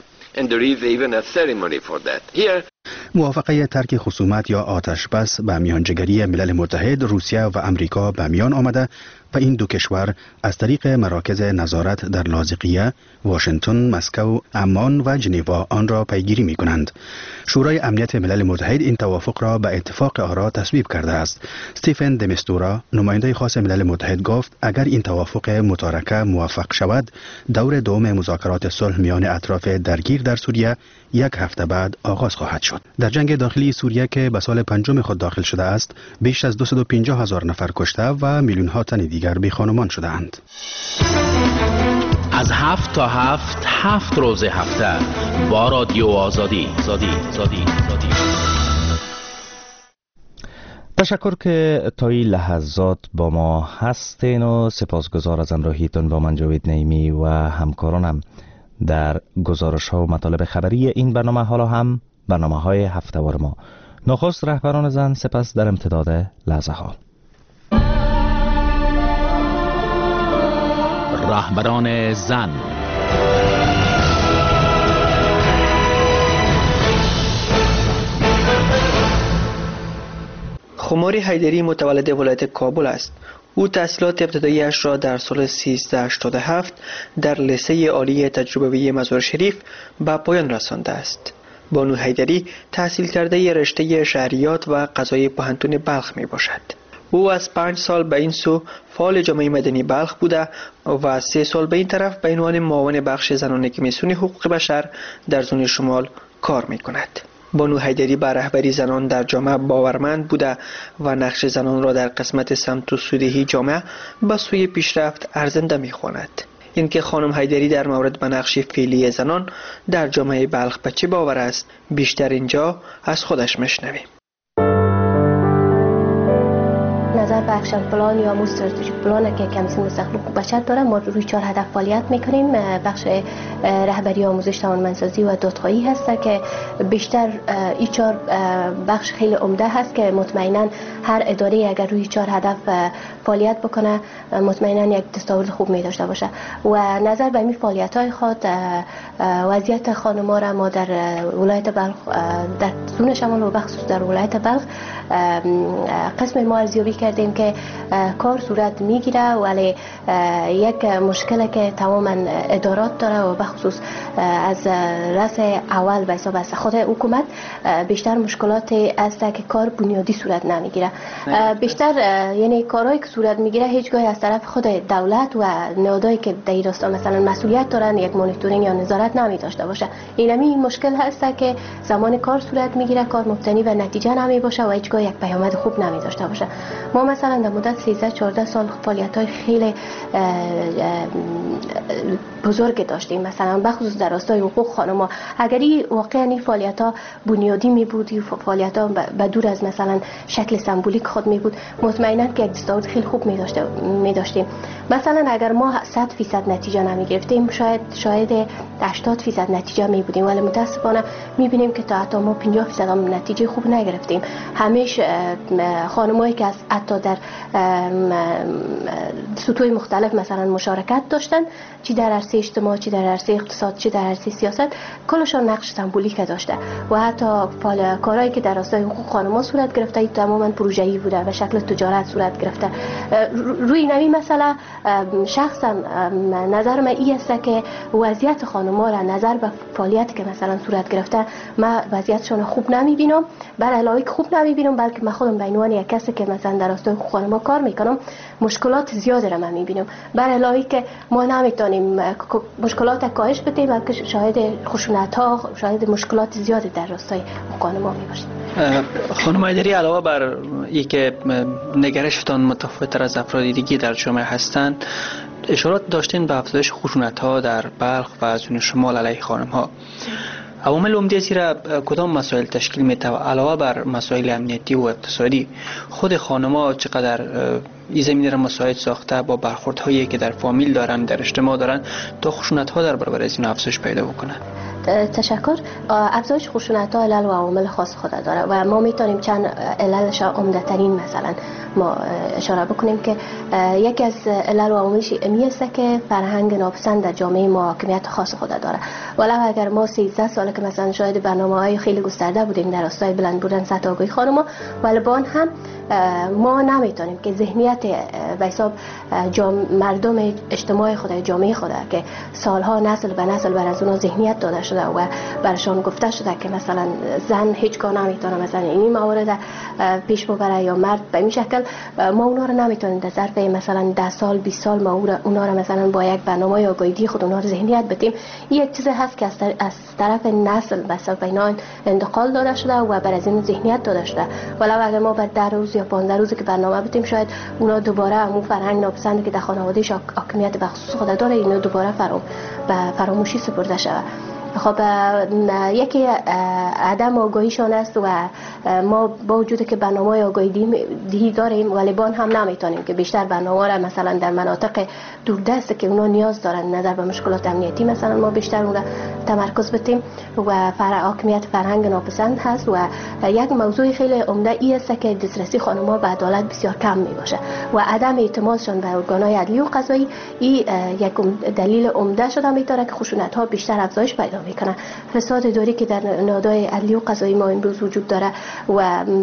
موافقه ترک خصومت یا آتش بس به میانجیگری ملل متحد، روسیه و امریکا به میان آمده و این دو کشور از طریق مراکز نظارت در لاذقیه، واشنگتن، مسکو، عمان و ژنو آن را پیگیری می کنند. شورای امنیت ملل متحد این توافق را به اتفاق آرا تصویب کرده است. استیفن دمیستورا نماینده خاص ملل متحد گفت اگر این توافق متارکه موفق شود، دور دوم مذاکرات صلح میان اطراف درگیر در سوریه یک هفته بعد آغاز خواهد شد. در جنگ داخلی سوریه که به سال پنجم خود داخل شده است، بیش از دویست و پنجاه هزار نفر کشته و میلیون ها تن دیگر بی خانمان شده اند. از هفت تا هفت هفت روز هفته با رادیو آزادی. آزادی. آزادی. آزادی. تشکر که تا این لحظات با ما هستین و سپاسگزار از همراهیتون با من جاوید نعیمی و همکارانم. در گزارش ها و مطالب خبری این برنامه حالا هم برنامه های هفته‌وار ما. نخست رهبران زن، سپس در امتداد لحظه ها رهبران زن. خماری حیدری متولد ولایت کابل است. او تحصیلات ابتدایی‌اش را در سال سیزده هشتاد و هفت در لیسه عالی تجربوی مزار شریف به پایان رسانده است. بانو حیدری تحصیل کرده رشته شهریات و قضای پوهنتون بلخ می باشد. او از پنج سال به این سو فعال جامعه مدنی بلخ بوده و از سه سال به این طرف به عنوان معاون بخش زنان کمیسیون حقوق بشر در زون شمال کار می کند. بانو حیدری به رهبری زنان در جامعه باورمند بوده و نقش زنان را در قسمت سمت و سودهی جامعه به سوی پیشرفت ارزنده می خواند. اینکه خانم حیدری در مورد به نقش فعلی زنان در جامعه بلخ به چه باور است، بیشتر اینجا از خودش میشنویم. نظر به اکشن پلان یا مو استراتژیک پلان که کمیسیون مستقل حقوق بشر داره، ما روی چهار هدف فعالیت میکنیم. بخش رهبری آموزش توانمندسازی و دادخواهی هست که بیشتر این چهار بخش خیلی عمده هست که مطمئنا هر اداره اگر روی چهار هدف فعالیت بکنه مطمئنا یک دستاورد خوب می داشته باشه. و نظر به این فعالیت های خود وضعیت خانم‌ها را ما در ولایت بلخ در زون شمال و بخصوص در ولایت بلخ قسم ما ارزیابی کردیم که کار صورت میگیره، ولی یک مشکل که تماما ادارات داره و بخصوص از رأس اول به حساب از خود حکومت بیشتر مشکلات است که کار بنیادی صورت نمیگیره. بیشتر یعنی کارهایی که صورت میگیره هیچگاه از طرف خود دولت و نهادهایی که در این راستا مثلا مسئولیت دارن یک مانیتورینگ یا نظارت نمی داشته باشه. اینمی این مشکل هست که زمان کار صورت میگیره، کار مبتنی به نتیجه نمی باشه و هیچگاه یک پیامد خوب نمی داشته باشه. ما مثلا در مدت سیزده چهارده سال فعالیت‌های خیلی بزرگ داشتیم، مثلا بخصوص در راستای حقوق خانم‌ها. اگر این واقعا این فعالیت‌ها بنیادی می بود، این فعالیت‌ها به دور از مثلا شکل سمبولیک خود می بود، مطمئنا که یک دستاورد خیلی خوب می داشته می داشتیم. مثلا اگر ما صد درصد نتیجه نمی گرفتیم، شاید شاید هشتاد درصد نتیجه می بودیم، ولی متاسفانه می بینیم که تا حتی ما پنجاه درصد هم نتیجه خوب نگرفتیم. همیشه خانمایی که از حتی در سطوح مختلف مثلا مشارکت داشتن، چی در عرصه اجتماع، چی در عرصه اقتصاد، چی در عرصه سیاست، کلشون نقش سمبولیک داشته و حتی کارهایی که در راستای حقوق خانم‌ها صورت گرفته ای تماما پروژه‌ای بوده و شکل تجارت صورت گرفته. روی نوی مثلا شخصا نظر من این است که وضعیت خانم‌ها را نظر به فعالیتی که مثلا صورت گرفته ما وضعیتشون خوب نمی‌بینم، بر علاوه خوب نمی‌بینم بلکه من خودم به عنوان یک کسی که مثلا در راستای حقوق خانم‌ها کار میکنم مشکلات زیاد را من می‌بینم، بر علاوه که ما نمیتونیم مشکلات کاهش بدیم بلکه شاهد خشونت‌ها، شاهد مشکلات زیادی در راستای حقوق خانم‌ها میباشیم. خانم حیدری، علاوه بر اینکه نگرشتان متفاوت‌تر از افراد دیگه در جامعه هستند، اشارات داشتین به افزایش خشونت‌ها در بلخ و زون شمال علیه خانم‌ها. عوامل عمده زیرا کدام مسائل تشکیل می‌تواند؟ علاوه بر مسائل امنیتی و اقتصادی، خود خانم‌ها چقدر این زمینه را مساعد ساخته با برخوردهایی که در فامیل دارن، در اجتماع دارن، تا خشونت‌ها در برابر از این افزایش پیدا بکنه؟ تشکر. افزایش خشونت‌ها علل و عوامل خاص خود داره و ما میتونیم چند عللش عمده ترین مثلا ما اشاره بکنیم که یکی از علل و عواملش این است که فرهنگ ناپسند در جامعه ما حاکمیت خاص خود داره. ولو اگر ما سیزده ساله که مثلا شاهد برنامه‌های خیلی گسترده بودیم در راستای بلند بودن سطح آگاهی خانم‌ها، ولی با آن هم ما نمیتونیم که ذهنیت به حساب مردم اجتماع خود، جامعه خود که سالها نسل به نسل بر از اونها ذهنیت داده شده و برشان گفته شده که مثلا زن هیچگاه نمیتونه مثلا این موارد پیش ببره یا مرد به این شکل، ما اونا رو نمیتونیم در ظرف مثلا ده سال بیست سال ما اونا رو مثلا با یک برنامه آگاهی خود اونا رو ذهنیت بدیم. این یک چیز هست که از طرف نسل به حساب اینا انتقال داده شده و بر از این ذهنیت داده شده. ولو اگر ما بعد ده روز یا پانزده روزی که برنامه بدیم، شاید اونا دوباره همون فرهنگ ناپسندی که در خانواده‌اش حاکمیت به خصوص خود داره اینو دوباره فرام و فراموشی سپرده شود. خب یکی عدم آگاهیشان است و ما با وجود که برنامه آگاهی دهی داریم ولی بان هم نمیتونیم که بیشتر برنامه را مثلا در مناطق دوردست که اونا نیاز دارن نظر به مشکلات امنیتی مثلا ما بیشتر اون تمرکز بتیم و فرع حاکمیت فرهنگ ناپسند هست و یک موضوع خیلی عمده ای است که دسترسی خانم‌ها به عدالت بسیار کم می باشه و عدم اعتمادشان به ارگان‌های عدلی و قضایی این یک دلیل عمده شده میتونه که خشونت‌ها بیشتر افزایش پیدا میکنه. فساد اداری که در نهادهای عدلی و قضایی ما امروز وجود داره و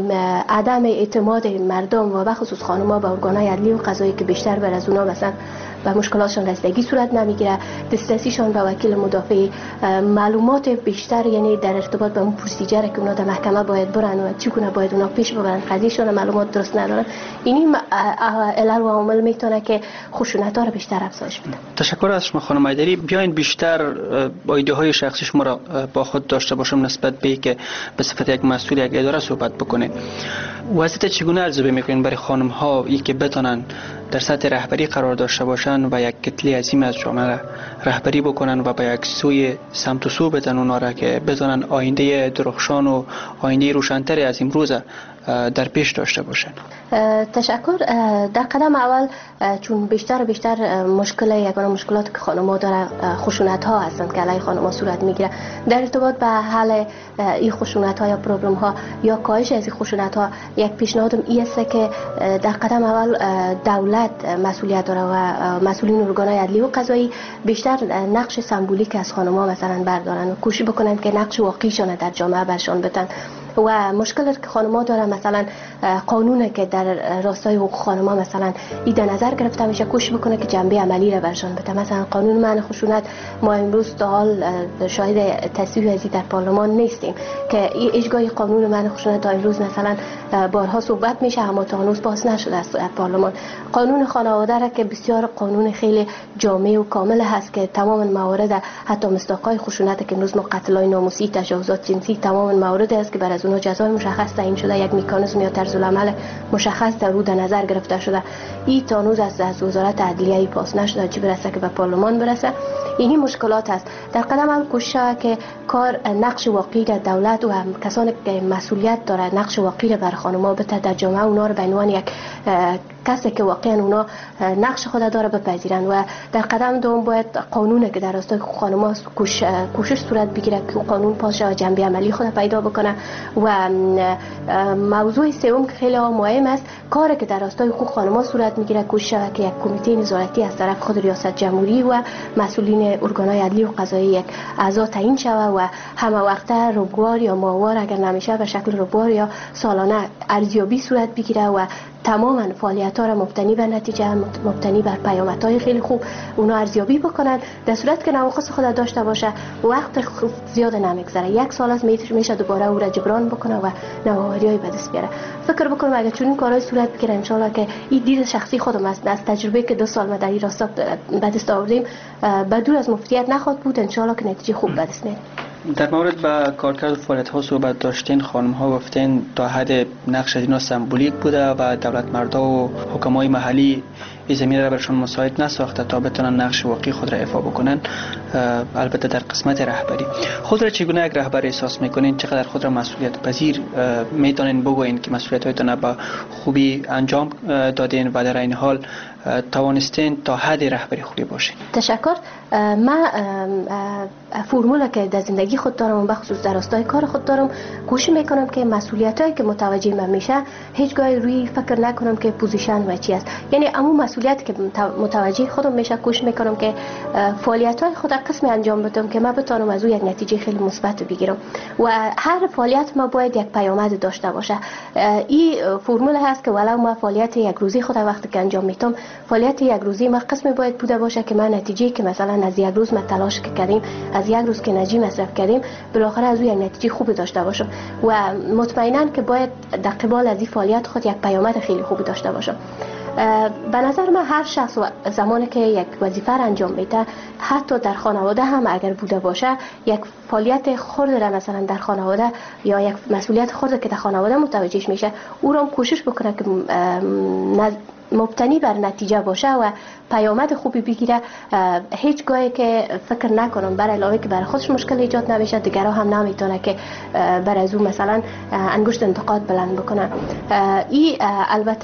عدم اعتماد مردم و به خصوص خانم‌ها به ارگان‌های عدلی و قضایی که بیشتر بر از اونها مثلا و مشکلاتشان رسیدگی صورت نمیگیره، دسترسیشان به وکیل مدافع، معلومات بیشتر یعنی در ارتباط با اون پروسیجر که اونا در محکمه باید برن و چگونه باید اونا پیش ببرن قضیهشون معلومات درست ندارن، اینی علل و عوامل میتونه که خشونت‌ها رو بیشتر افزایش بده. تشکر از شما خانم ایدری. بیاین بیشتر با ایده های شخصی شما را با خود داشته باشم نسبت به که به صفت یک مسئول یک اداره صحبت بکنید. وضعیت چگونه ارزیابی میکنین برای خانم ها ای که بتونن در سطح رهبری قرار داشته باشن و یک کتله عظیم از جامعه رهبری بکنن و به یک سوی سمت و سو بدن اونا را که بتونن آینده درخشان و آینده روشن‌تری از امروز در پیش داشته باشن؟ تشکر. در قدم اول چون بیشتر و بیشتر مشکل یگانه مشکلات که خانم‌ها داره خشونت ها هستند که علیه خانم‌ها صورت میگیره، در ارتباط به حل این خشونت ها یا پروبلم ها یا کاهش از این خشونت ها یک پیشنهادم این است که در قدم اول دولت مسئولیت داره و مسئولین ارگان‌های عدلی و قضایی بیشتر نقش سمبولیک از خانم‌ها مثلا بردارن و کوشش بکنن که نقش واقعیشون در جامعه برشان بدن. و مشکلی که خانم‌ها دارن مثلا قانونی که در راستای حقوق خانم‌ها مثلا ایده نظر گرفته میشه کوشش بکنه که جنبه عملی را برشان بده. مثلا قانون منع خشونت ما امروز تا حال شاهد تصویب ازی در پارلمان نیستیم که اجرای قانون منع خشونت تا امروز مثلا بارها صحبت میشه اما تا هنوز پاس نشده است در پارلمان. قانون خانواده را که بسیار قانون خیلی جامع و کامل هست که تمام موارد حتی مصداقای خشونت که امروز ما قتل‌های ناموسی، تجاوزات جنسی تمام موارد است که بر از اونها جزای مشخص تعیین شده، یک مکانیزم یا طرز العمل مشخص در او در نظر گرفته شده. این تا هنوز از از وزارت عدلیه پاس نشده چه برسه که به پارلمان برسه. اینی مشکلات است. در قدم اول کوشش که کار نقش واقعی در دولت و هم کسانی که مسئولیت داره نقش واقعی بر خانم‌ها بده در جامعه اونا رو به عنوان یک کسی که واقعا اونا نقش خود داره بپذیرن و در قدم دوم باید قانونی که در راستای خانم‌ها کوشش صورت بگیره که قانون پاشه جنبه عملی خود پیدا بکنه. و موضوع سوم که خیلی مهم است کاری که در راستای حقوق خانم‌ها صورت میگیره کوشش که یک کمیته نظارتی از طرف خود ریاست جمهوری و مسئولین ارگان‌های عدلی و قضایی یک اعضا تعیین شود و همه وقته روزوار یا ماهوار اگر نمیشه به شکل روزوار یا سالانه ارزیابی صورت بگیره و تماما فعالیت‌ها را مبتنی بر نتیجه مبتنی بر پیامدهای خیلی خوب اونا ارزیابی بکنن. در صورت که نواقص خود داشته باشه وقت زیاد نمیگذره، یک سال از میشه دوباره او را جبران بکنه و نوآوری‌های به دست بیاره. فکر بکنم اگر چنین کارهای صورت بگیره ان شاءالله که این دید شخصی خودم است از تجربه که دو سال ما در این راستا به دست آوردیم بدون از مفتیت نخواد بود ان شاءالله که نتیجه خوب به دست میاد. در مورد به کارکرد فعالیت ها صحبت داشتین، خانم ها گفتین تا حد نقش اینا سمبولیک بوده و دولت مردا و حکمای محلی این زمینه را برشون مساعد نساخته تا بتونن نقش واقعی خود را ایفا بکنن. البته در قسمت رهبری خود را چگونه یک رهبر احساس میکنین؟ چقدر خود را مسئولیت پذیر میتونین بگوین که مسئولیت هایتون با خوبی انجام دادین و در این حال توانستین تا حد رهبری خوبی باشین؟ تشکر. من فرموله که در زندگی خود دارم و بخصوص در راستای کار خود دارم کوشش میکنم که مسئولیتایی که متوجه من میشه هیچگاه روی فکر نکنم که پوزیشن و چی است، یعنی عموم مسئولیتی که متوجه خودم میشه کوشش میکنم که فعالیت‌های خود قسمی انجام بدم که من بتونم از او یک نتیجه خیلی مثبت بگیرم و هر فعالیت ما باید یک پیامد داشته باشه. این فرموله هست که ولو ما فعالیت یک روزی خود وقتی که انجام میدم فعالیت یک روزی ما قسمی باید بوده باشه که من نتیجه که مثلا از یک روز ما تلاش کردیم از یک روز که انرژی مصرف کردیم بالاخره از او یک نتیجه خوبی داشته باشم و مطمئنا که باید در قبال از این فعالیت خود یک پیامد خیلی خوبی داشته باشم. به نظر من هر شخص زمانی که یک وظیفه را انجام میده حتی در خانواده هم اگر بوده باشه یک فعالیت خرد را مثلا در خانواده یا یک مسئولیت خرد که در خانواده متوجهش میشه او را کوشش بکنه که مبتنی بر نتیجه باشه و پیامد خوبی بگیره، هیچ گاهی که فکر نکنم برای علاوه که برای خودش مشکل ایجاد نمیشه، دیگرها هم نمیتونه که بر از اون مثلا انگشت انتقاد بلند بکنه. این البته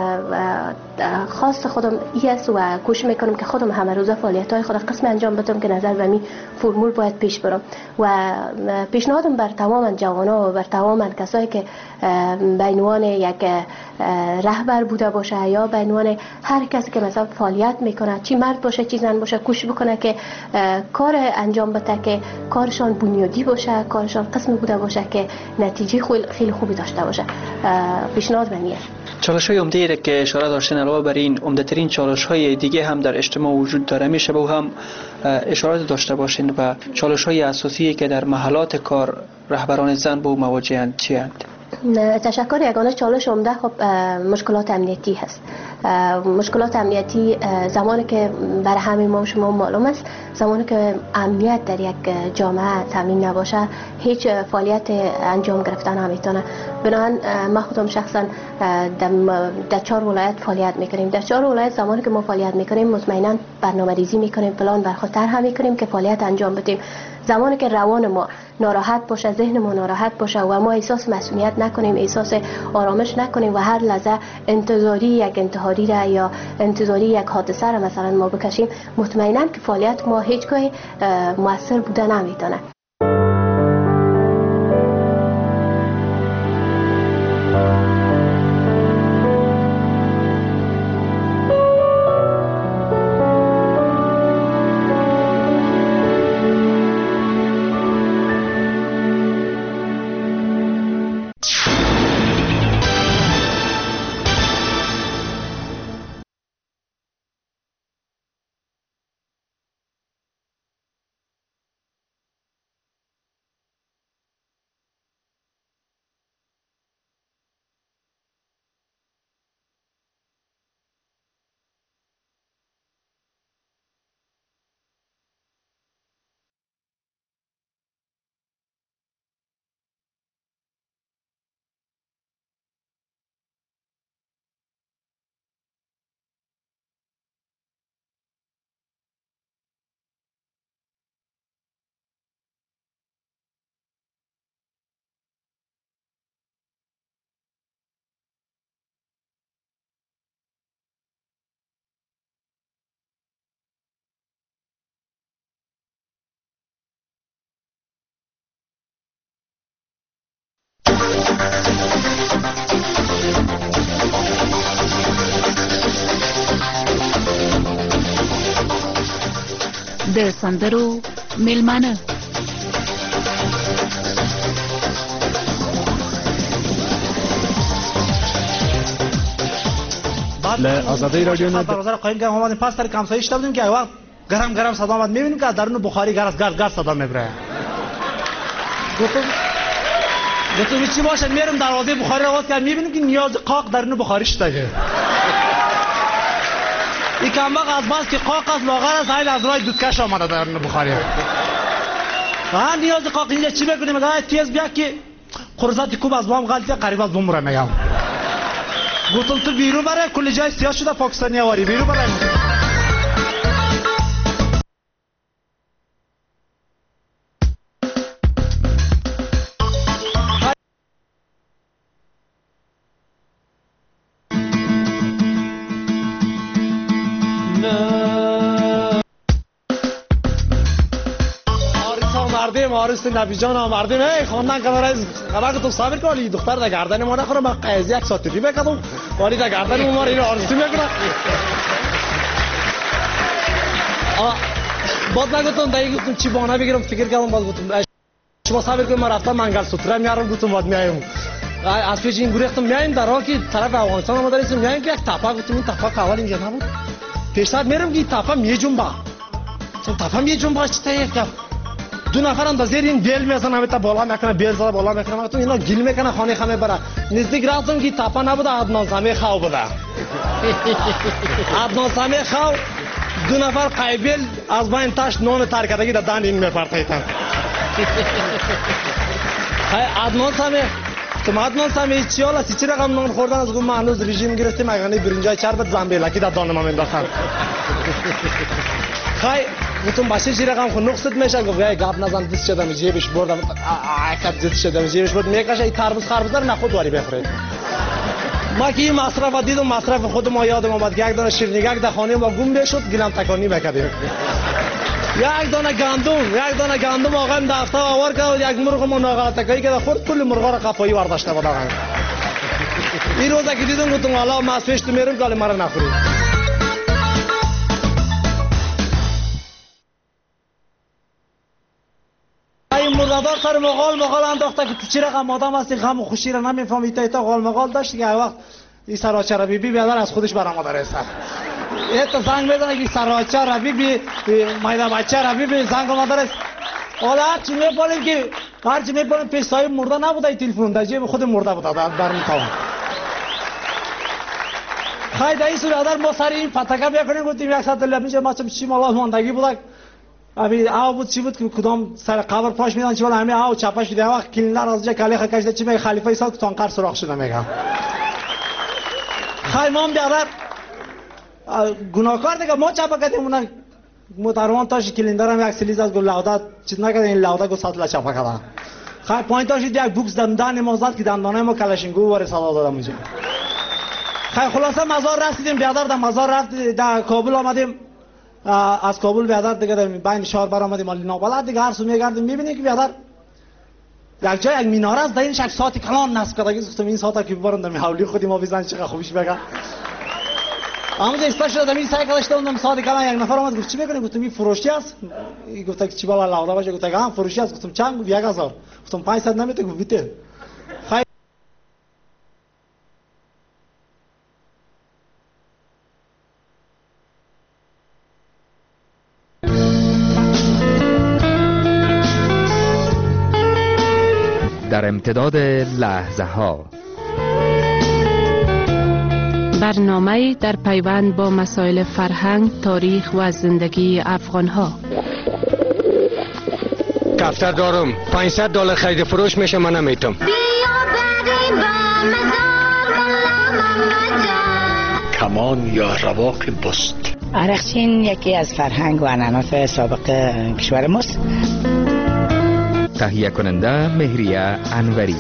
خاص خودم ای است و کوشش میکنم که خودم همه روزه فعالیت های خود قسم انجام بدم که نظر به می فرمول باید پیش برم و پیشنهادم بر تمام جوانان و بر تمام کسایی که به عنوان یک رهبر بوده باشه یا به عنوان هر کسی که مثلا فعالیت میکنه، چی مرد باشه چی زن باشه، کوشش بکنه که کار انجام بده که کارشان بنیادی باشه، کارشان قسم بوده باشه که نتیجه خیلی خوبی داشته باشه. پیشنهاد منیه. چالش‌های عمده که اشاره داشتین علاوه بر این عمده‌ترین چالش‌های دیگه هم در اجتماع وجود داره، میشه به هم اشارات داشته باشین و چالش‌های اساسی که در محلات کار رهبران زن به مواجهند چی هستند؟ تشکر. یگانه چالش عمده خب مشکلات امنیتی هست. مشکلات امنیتی زمانی که برای همه ما شما معلوم است، زمانی که امنیت در یک جامعه تامین نباشه هیچ فعالیت انجام گرفتن نمیتونه. بنابراین ما خودم شخصا در چهار ولایت فعالیت میکنیم. در چهار ولایت زمانی که ما فعالیت میکنیم مطمئنا برنامه‌ریزی میکنیم، پلان برخوردار هم میکنیم که فعالیت انجام بدیم. زمانی که روان ما ناراحت باشه، ذهن ما ناراحت باشه و ما احساس مسئولیت نکنیم، احساس آرامش نکنیم و هر لحظه انتظاری یک انتحاری را یا انتظاری یک حادثه را مثلا ما بکشیم، مطمئنا که فعالیت ما هیچگاه مؤثر بوده نمیتونه. د سندرو میلمانه له آزادی رادیو نه برادر قایم کردم اومدیم پس در کمسایی شده بودیم که وقت گرم گرم صدا اومد، میبینیم که درون بخاری گرس گرس گرس صدا میبره. گفتم گفتم چی باشه، میرم دروازه بخاری رو باز کردم، میبینیم که نیاز قاق درون بخاری شده. این کمبخت از بس که قاق از لاغر است حیل از راه دودکش آمده درون بخاری. ها نیاز قاق اینجا چی میکنیم؟ میگه تیز بیا که قرزت کوب از بام غلطی قریب از بوم رو میگم. گفتم تو بیرون بره، کل جای سیاه شده پاکستانی آواری، بیرون بره. آرست نبی جان آمردیم. ای خواندن کنار از خبر که تو صبر کن، دختر در گردن ما نخوره، من قضیه یک ساعتی بکدم ولی در گردن ما اینو آرستی میکنه. بعد نگفتم دیگه گفتم چی بهانه بگیرم، فکر کردم باز گفتم شما صبر کن، من رفتم منگل سوتره میارم، گفتم بعد میایم. از پیش این گریختم میایم در راه که طرف افغانستان ما داریم میایم که یک تپه، گفتم این تپه اول اینجا نبود. پیشتر میرم که تپه میجنبه. چون تپه میجنبه چه یک دو نفر اندازه این بیل میزنن، همه تا بالا میکنه، بیل زده بالا میکنه، تو اینا گیل میکنه، خانه خمه بره. نزدیک رفتم که تپه نبوده، عدنان سمی خو بوده. عدنان سمی خو دو نفر قایبل از بین تاش نون ترکدگی در دان این میپرتایتن. عدنان سمی گفتم عدنان سمی چی حالا سی چی رقم نان خوردن از گفتم هنوز رژیم گرفتیم اگه برنجای چربت زنبیلکی در دانم هم انداختم خای گفتم باشه چی رقم خو نقصت میشه گفت یا گپ نزن دست شدم جیبش بردم عکب دست شدم جیبش برد میکشه این ترمز خربز داره نه خود واری بخورید ما که این مصرف دیدم مصرف خود ما یادم آمد یک دانه شیرینیک در خانه ما گم بشد گلم تکانی بکردیم یک دانه گندم یک دانه گندم آقایم دفتر آور کرد یک مرغ ما ناغلطکایی که خورد کل مرغا را قفایی ورداشته بود آقایم این روزا که دیدم گفتم حالا ما از پیش تو میرم که مرا نخورید این مردار سر مغال مغال انداخته که تو چی رقم آدم هستی غم و خوشی را نمیفهمی تا ایتا غال مغال داشتی که وقت این سراچه را بی بی بیادر از خودش برآمده رسه ایتا زنگ میزنه که سراچه را بی بی مایده بچه را بی بی زنگ آمده رسه حالا هرچی میپالیم که هرچی میپالیم پیش صاحب مرده نبوده این تلفن در جیب خود مرده بوده برمیتاون خیلی در این صورت ما سر این پتکه بیکنیم گفتیم یک ساعت دلیب میشه ما چی مالا ماندگی بوده ابی آو بود چی بود که کدام سر قبر پاش میدن چه ولی همه آو چپش دیگه وقت کلینر از جا کلیخ کشیده چی میگه خلیفه ایسا که تانکر سراخ شده میگم خیلی ما هم بیادر گناهکار دیگه ما چپا کردیم اونا محترمان تاشی کلینر هم یک سلیز از گل لعوده چیز نکرده این لعوده گل ساعت لچپا کردن خیلی پایین تاشی یک بوکس دندان ما زد که دندانه ما کلشنگو واری صدا دادم اونجا خیلی خلاصه مزار رسیدیم بیادر در مزار رفت در کابل آمدیم از کابل بیادر دیگه در بین شهر برآمدیم مالی نابلد دیگه هر سو میگردیم میبینی که بیادر یک جای یک میناره است در اینش یک ساعت کلان نصب کرده گفتم این ساعت که ببرم در حولی خودی ما بزنیم چقدر خوبیش بگم اما استا شده در این سعی کردم اونم ساعت کلان یک نفر اومد گفت چی میکنی گفتم این فروشی است گفت که چی بالا لاوده باشه گفت هم فروشی است گفتم چند گفت یک هزار گفتم پانصد نمیته گفت بیته در امتداد لحظه ها برنامه در پیوند با مسائل فرهنگ، تاریخ و زندگی افغان ها. دفتر دارم پانصد دلار خرید فروش میشه من نمیتم. کمان یا رواق بست. عرقچین یکی از فرهنگ و عنعنات سابق کشور ماست. تهیه کننده مهریه انوری.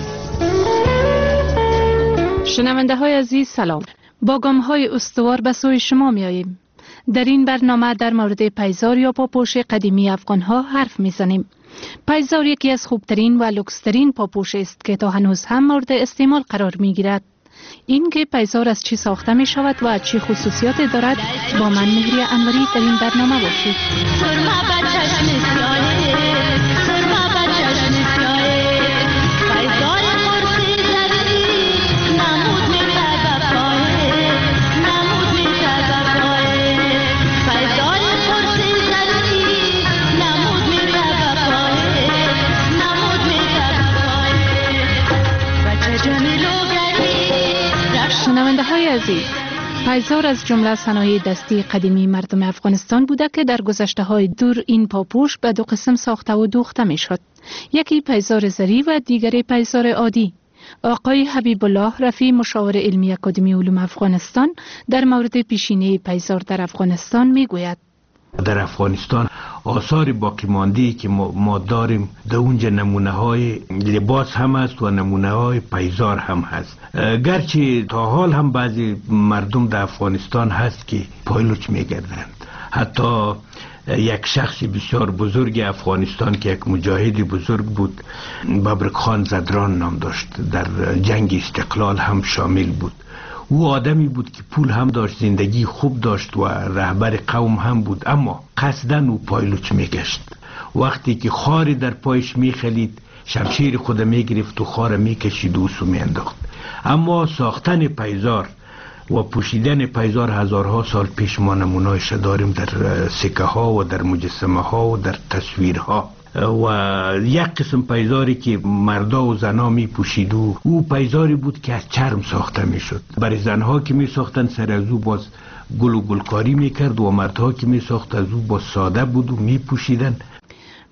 شنونده های عزیز سلام. با گام های استوار به سوی شما می آییم. در این برنامه در مورد پیزار یا پاپوش قدیمی افغان ها حرف می زنیم. پیزار یکی از خوبترین و لوکسترین پاپوش است که تا هنوز هم مورد استعمال قرار می گیرد. این که پیزار از چی ساخته می شود و چی خصوصیات دارد با من مهریه انوری در این برنامه باشید. شنونده های عزیز، پیزار از جمله صنایع دستی قدیمی مردم افغانستان بوده که در گذشته های دور این پاپوش به دو قسم ساخته و دوخته می شد. یکی پیزار زری و دیگری پیزار عادی. آقای حبیب الله رفیع مشاور علمی اکادمی علوم افغانستان در مورد پیشینه پیزار در افغانستان می گوید. در افغانستان آثار باقی مانده که ما داریم در اونجا نمونه های لباس هم هست و نمونه های پیزار هم هست. گرچه تا حال هم بعضی مردم در افغانستان هست که پایلوچ میگردند. حتی یک شخص بسیار بزرگ افغانستان که یک مجاهد بزرگ بود، ببرک خان زدران نام داشت، در جنگ استقلال هم شامل بود. او آدمی بود که پول هم داشت، زندگی خوب داشت و رهبر قوم هم بود، اما قصدن او پایلوچ میگشت. وقتی که خاری در پایش میخلید شمشیر خود میگرفت و خار میکشید و سو میانداخت. اما ساختن پیزار و پوشیدن پیزار هزارها سال پیش ما نمونه‌اش داریم در سکه ها و در مجسمه ها و در تصویرها. و یک قسم پیزاری که مردا و زنا می پوشید و او پیزاری بود که از چرم ساخته می شد. برای زنها که می ساختن سر از او باز گل و گلکاری می کرد و مردها که می ساخت از او باز ساده بود و می پوشیدن.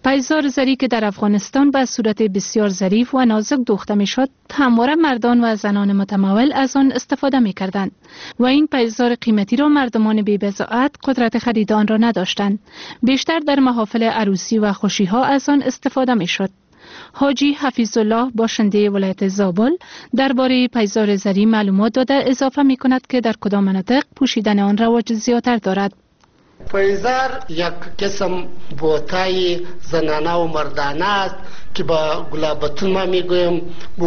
پایزار زری که در افغانستان به صورت بسیار ظریف و نازک دوخته می شد، همواره مردان و زنان متمول از آن استفاده می کردند و این پایزار قیمتی را مردمان بی بضاعت قدرت خرید آن را نداشتند. بیشتر در محافل عروسی و خوشی ها از آن استفاده می شد. حاجی حفیظ الله باشنده ولایت زابل درباره پایزار زری معلومات داده اضافه می کند که در کدام مناطق پوشیدن آن رواج زیادتر دارد. پایزار یک قسم بوتای زنانه و مردانه است که با گلابتون ما میگویم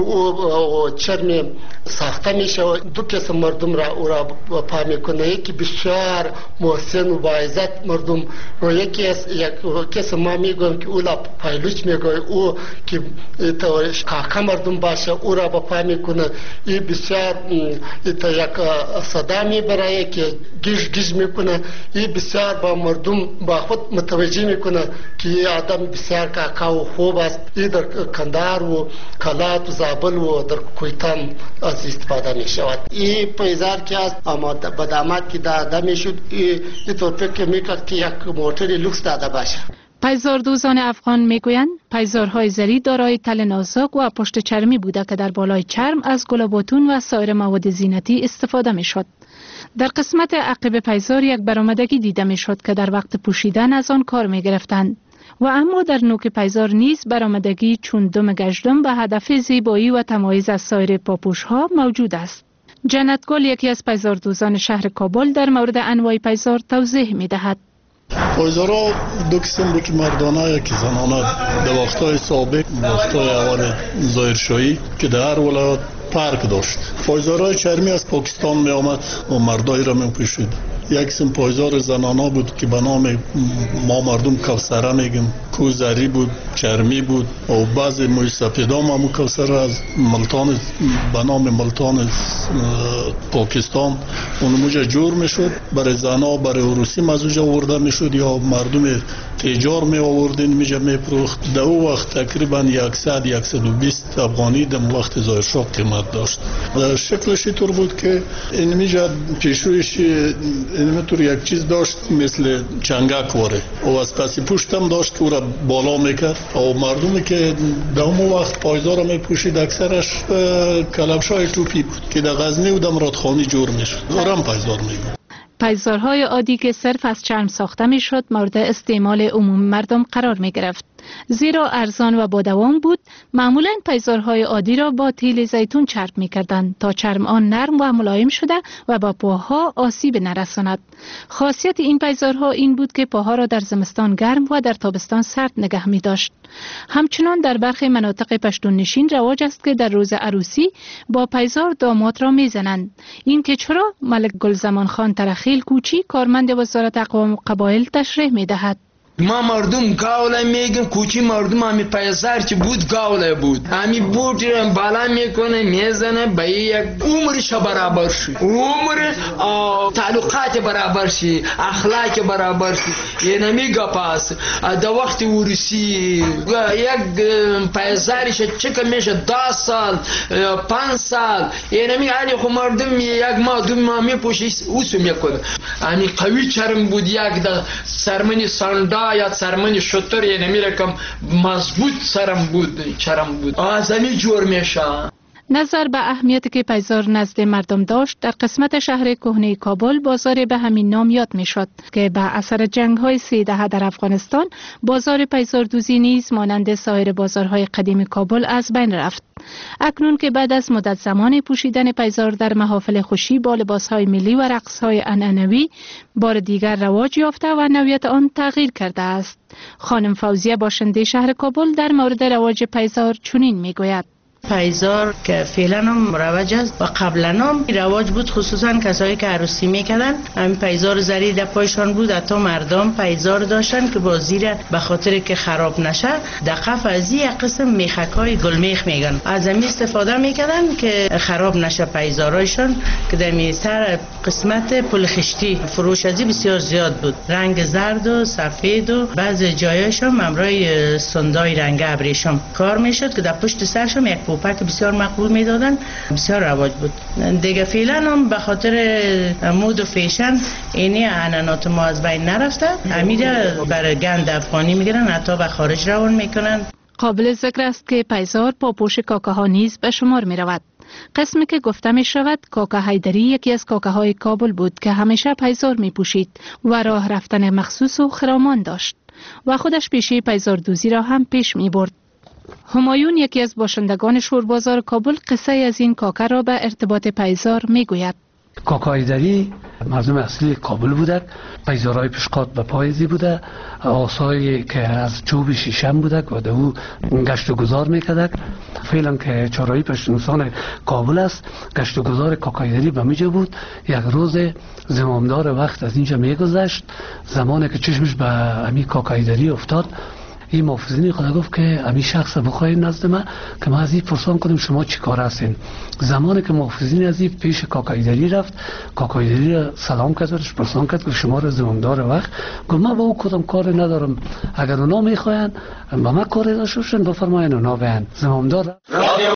او چرم ساخته میشه و دو قسم مردم را او را پا میکنه، یکی بسیار محسن و باعزت مردم و یکی یک قسم ما میگویم که او را پایلوچ میگویم، او که کاکا مردم باشه او را با پا میکنه. این بسیار یک صدا میبره که گیج گیج میکنه، این بسیار با مردم با خود متوجه میکنه که این آدم بسیار کاکا و خوب است. این در کندهار و کلات و زابل و در کویتام از استفاده می شود. این پایزار که است اما به داماد که داده می شد این طور فکر می کرد که یک موتر لوکس داده باشه. پایزار دوزان افغان می گویند پایزارهای زری دارای تل نازک و پشت چرمی بوده که در بالای چرم از گلابوتون و سایر مواد زینتی استفاده می شد. در قسمت عقب پایزار یک برآمدگی دیده می شد که در وقت پوشیدن از آن کار می گرفتند و اما در نوک پایزار نیز برآمدگی چون دم گشتم به هدف زیبایی و تمایز از سایر پاپوش ها موجود است. جنت گل یکی از پایزاردوزان شهر کابل در مورد انواع پایزار توضیح می دهد. پایزارها دو قسم بود که مردانه یکی زنانه. در وقتهای سابق وقتهای اول ظاهرشاهی که در هر ولایت پارک داشت. پایزارهای چرمی از پاکستان می آمد و مردای را می پوشید. یک قسم پایزار زنانه بود که به نام ما مردم کوثره میگیم، کو زری بود، چرمی بود و بعضی موی سپیدا هم همون کوثره از ملتان به نام ملتان پاکستان اونموجه جور میشد. برای زنا برای عروسی مزوجه آورده میشد یا مردم تجار می آوردین میجه میپروخت. در او وقت تقریبا صد صد و بیست افغانی در وقت ظاهرشاه قیمت داشت. شکلش طور بود که این میجه پیشویش اینطور یک چیز داشت مثل چنگک واره و از پسی پشتم داشت او را بالا میکرد و مردمی که در اون وقت پایزار می پوشید اکثرش کلبشای توپی بود که در غزنی و در مرادخانی جور میشد. اورم پایزار میگن. پایزارهای عادی که صرف از چرم ساخته میشد مورد استعمال عموم مردم قرار می گرفت. زیرا ارزان و با دوام بود، معمولا پایزارهای عادی را با تیل زیتون چرب می کردند تا چرم آن نرم و ملایم شده و با پاها آسیب نرساند. خاصیت این پایزارها این بود که پاها را در زمستان گرم و در تابستان سرد نگه می داشت. همچنان در برخی مناطق پشتون نشین رواج است که در روز عروسی با پایزار داماد را می زنند. این که چرا ملک گلزمان خان ترخیل کوچی کارمند وزارت اقوام و قبایل تشریح می دهد. ما مردم گاوله میگیم کوچی مردم همی پایزار که بود گاوله بود همی بود بالا میکنه میزنه به یک عمرش برابر شی عمر تعلقات برابر شی اخلاق برابر شی یه نمیگه پاس در وقت عروسی یک پایزارش چکه میشه ده سال پنج سال یه نمیگه علی خو مردم یک ما دو ما میپوشی اوسو میکنه همی قوی چرم بود یک در سرمنی ساندا یا سرمنی شطور یه نمیرکم مضبوط سرم بود چرم بود آزمی جور میشه. نظر به اهمیتی که پایزار نزد مردم داشت در قسمت شهر کهنه کابل بازار به همین نام یاد میشد که به اثر جنگ های سی دهه در افغانستان بازار پایزاردوزی نیز مانند سایر بازارهای قدیم کابل از بین رفت. اکنون که بعد از مدت زمان پوشیدن پایزار در محافل خوشی با لباسهای ملی و رقصهای عنعنوی بار دیگر رواج یافته و نوعیت آن تغییر کرده است. خانم فوزیه باشنده شهر کابل در مورد رواج پایزار چنین میگوید: پایزار که فعلا هم مروج است و قبلا هم رواج بود، خصوصا کسایی که عروسی میکردن همین پایزار زری در پایشان بود. حتی مردم پایزار داشتن که با زیر به خاطر که خراب نشه دقف از یک قسم میخکای گلمیخ میگن از همین استفاده میکردن که خراب نشه پایزارایشان که در میسر قسمت پل خشتی فروش ازی بسیار زیاد بود، رنگ زرد و سفید و بعض جایاشون ممرای سندای رنگ ابریشم کار میشد که در پشت سرشم یک پوپک بسیار مقبول میدادن، بسیار رواج بود. دیگه فعلا هم به خاطر مود و فیشن اینی عنعنات ما از بین نرفته، امیده برای گند افغانی میگیرن، حتی به خارج روان میکنن. قابل ذکر است که پیزار پاپوش کاکاها نیز به شمار می رود. قسمی که گفته می شود کاکا حیدری یکی از کاکاهای کابل بود که همیشه پیزار می پوشید و راه رفتن مخصوص و خرامان داشت و خودش پیشه پیزار دوزی را هم پیش می برد. همایون یکی از باشندگان شوربازار کابل قصه از این کاکا را به ارتباط پیزار می گوید. کاکا حیدری مردم اصلی کابل بوده، پیزارهای پیشقات به پایزی بوده، آسایی که از چوب شیشم بوده و در او گشت و گذار میکرده. فعلا که چهارراه پشتونستان کابل است، گشت و گذار کاکا حیدری به میجا بود. یک روز زمامدار وقت از اینجا میگذشت، زمانی که چشمش به امی کاکا حیدری افتاد، این محافظین خدا گفت که امی شخص بخواهید نزد من که ما از این پرسان کنیم شما چی کار هستین. زمانی که محافظین از این پیش کاکا حیدری رفت، کاکا حیدری را سلام کرد، پرسان کرد که شما را زمامدار وقت، گفت من با او کدام کار ندارم، اگر اونا میخواین با من کاری داشته باشن بفرمایین اونا بیان. زمامدار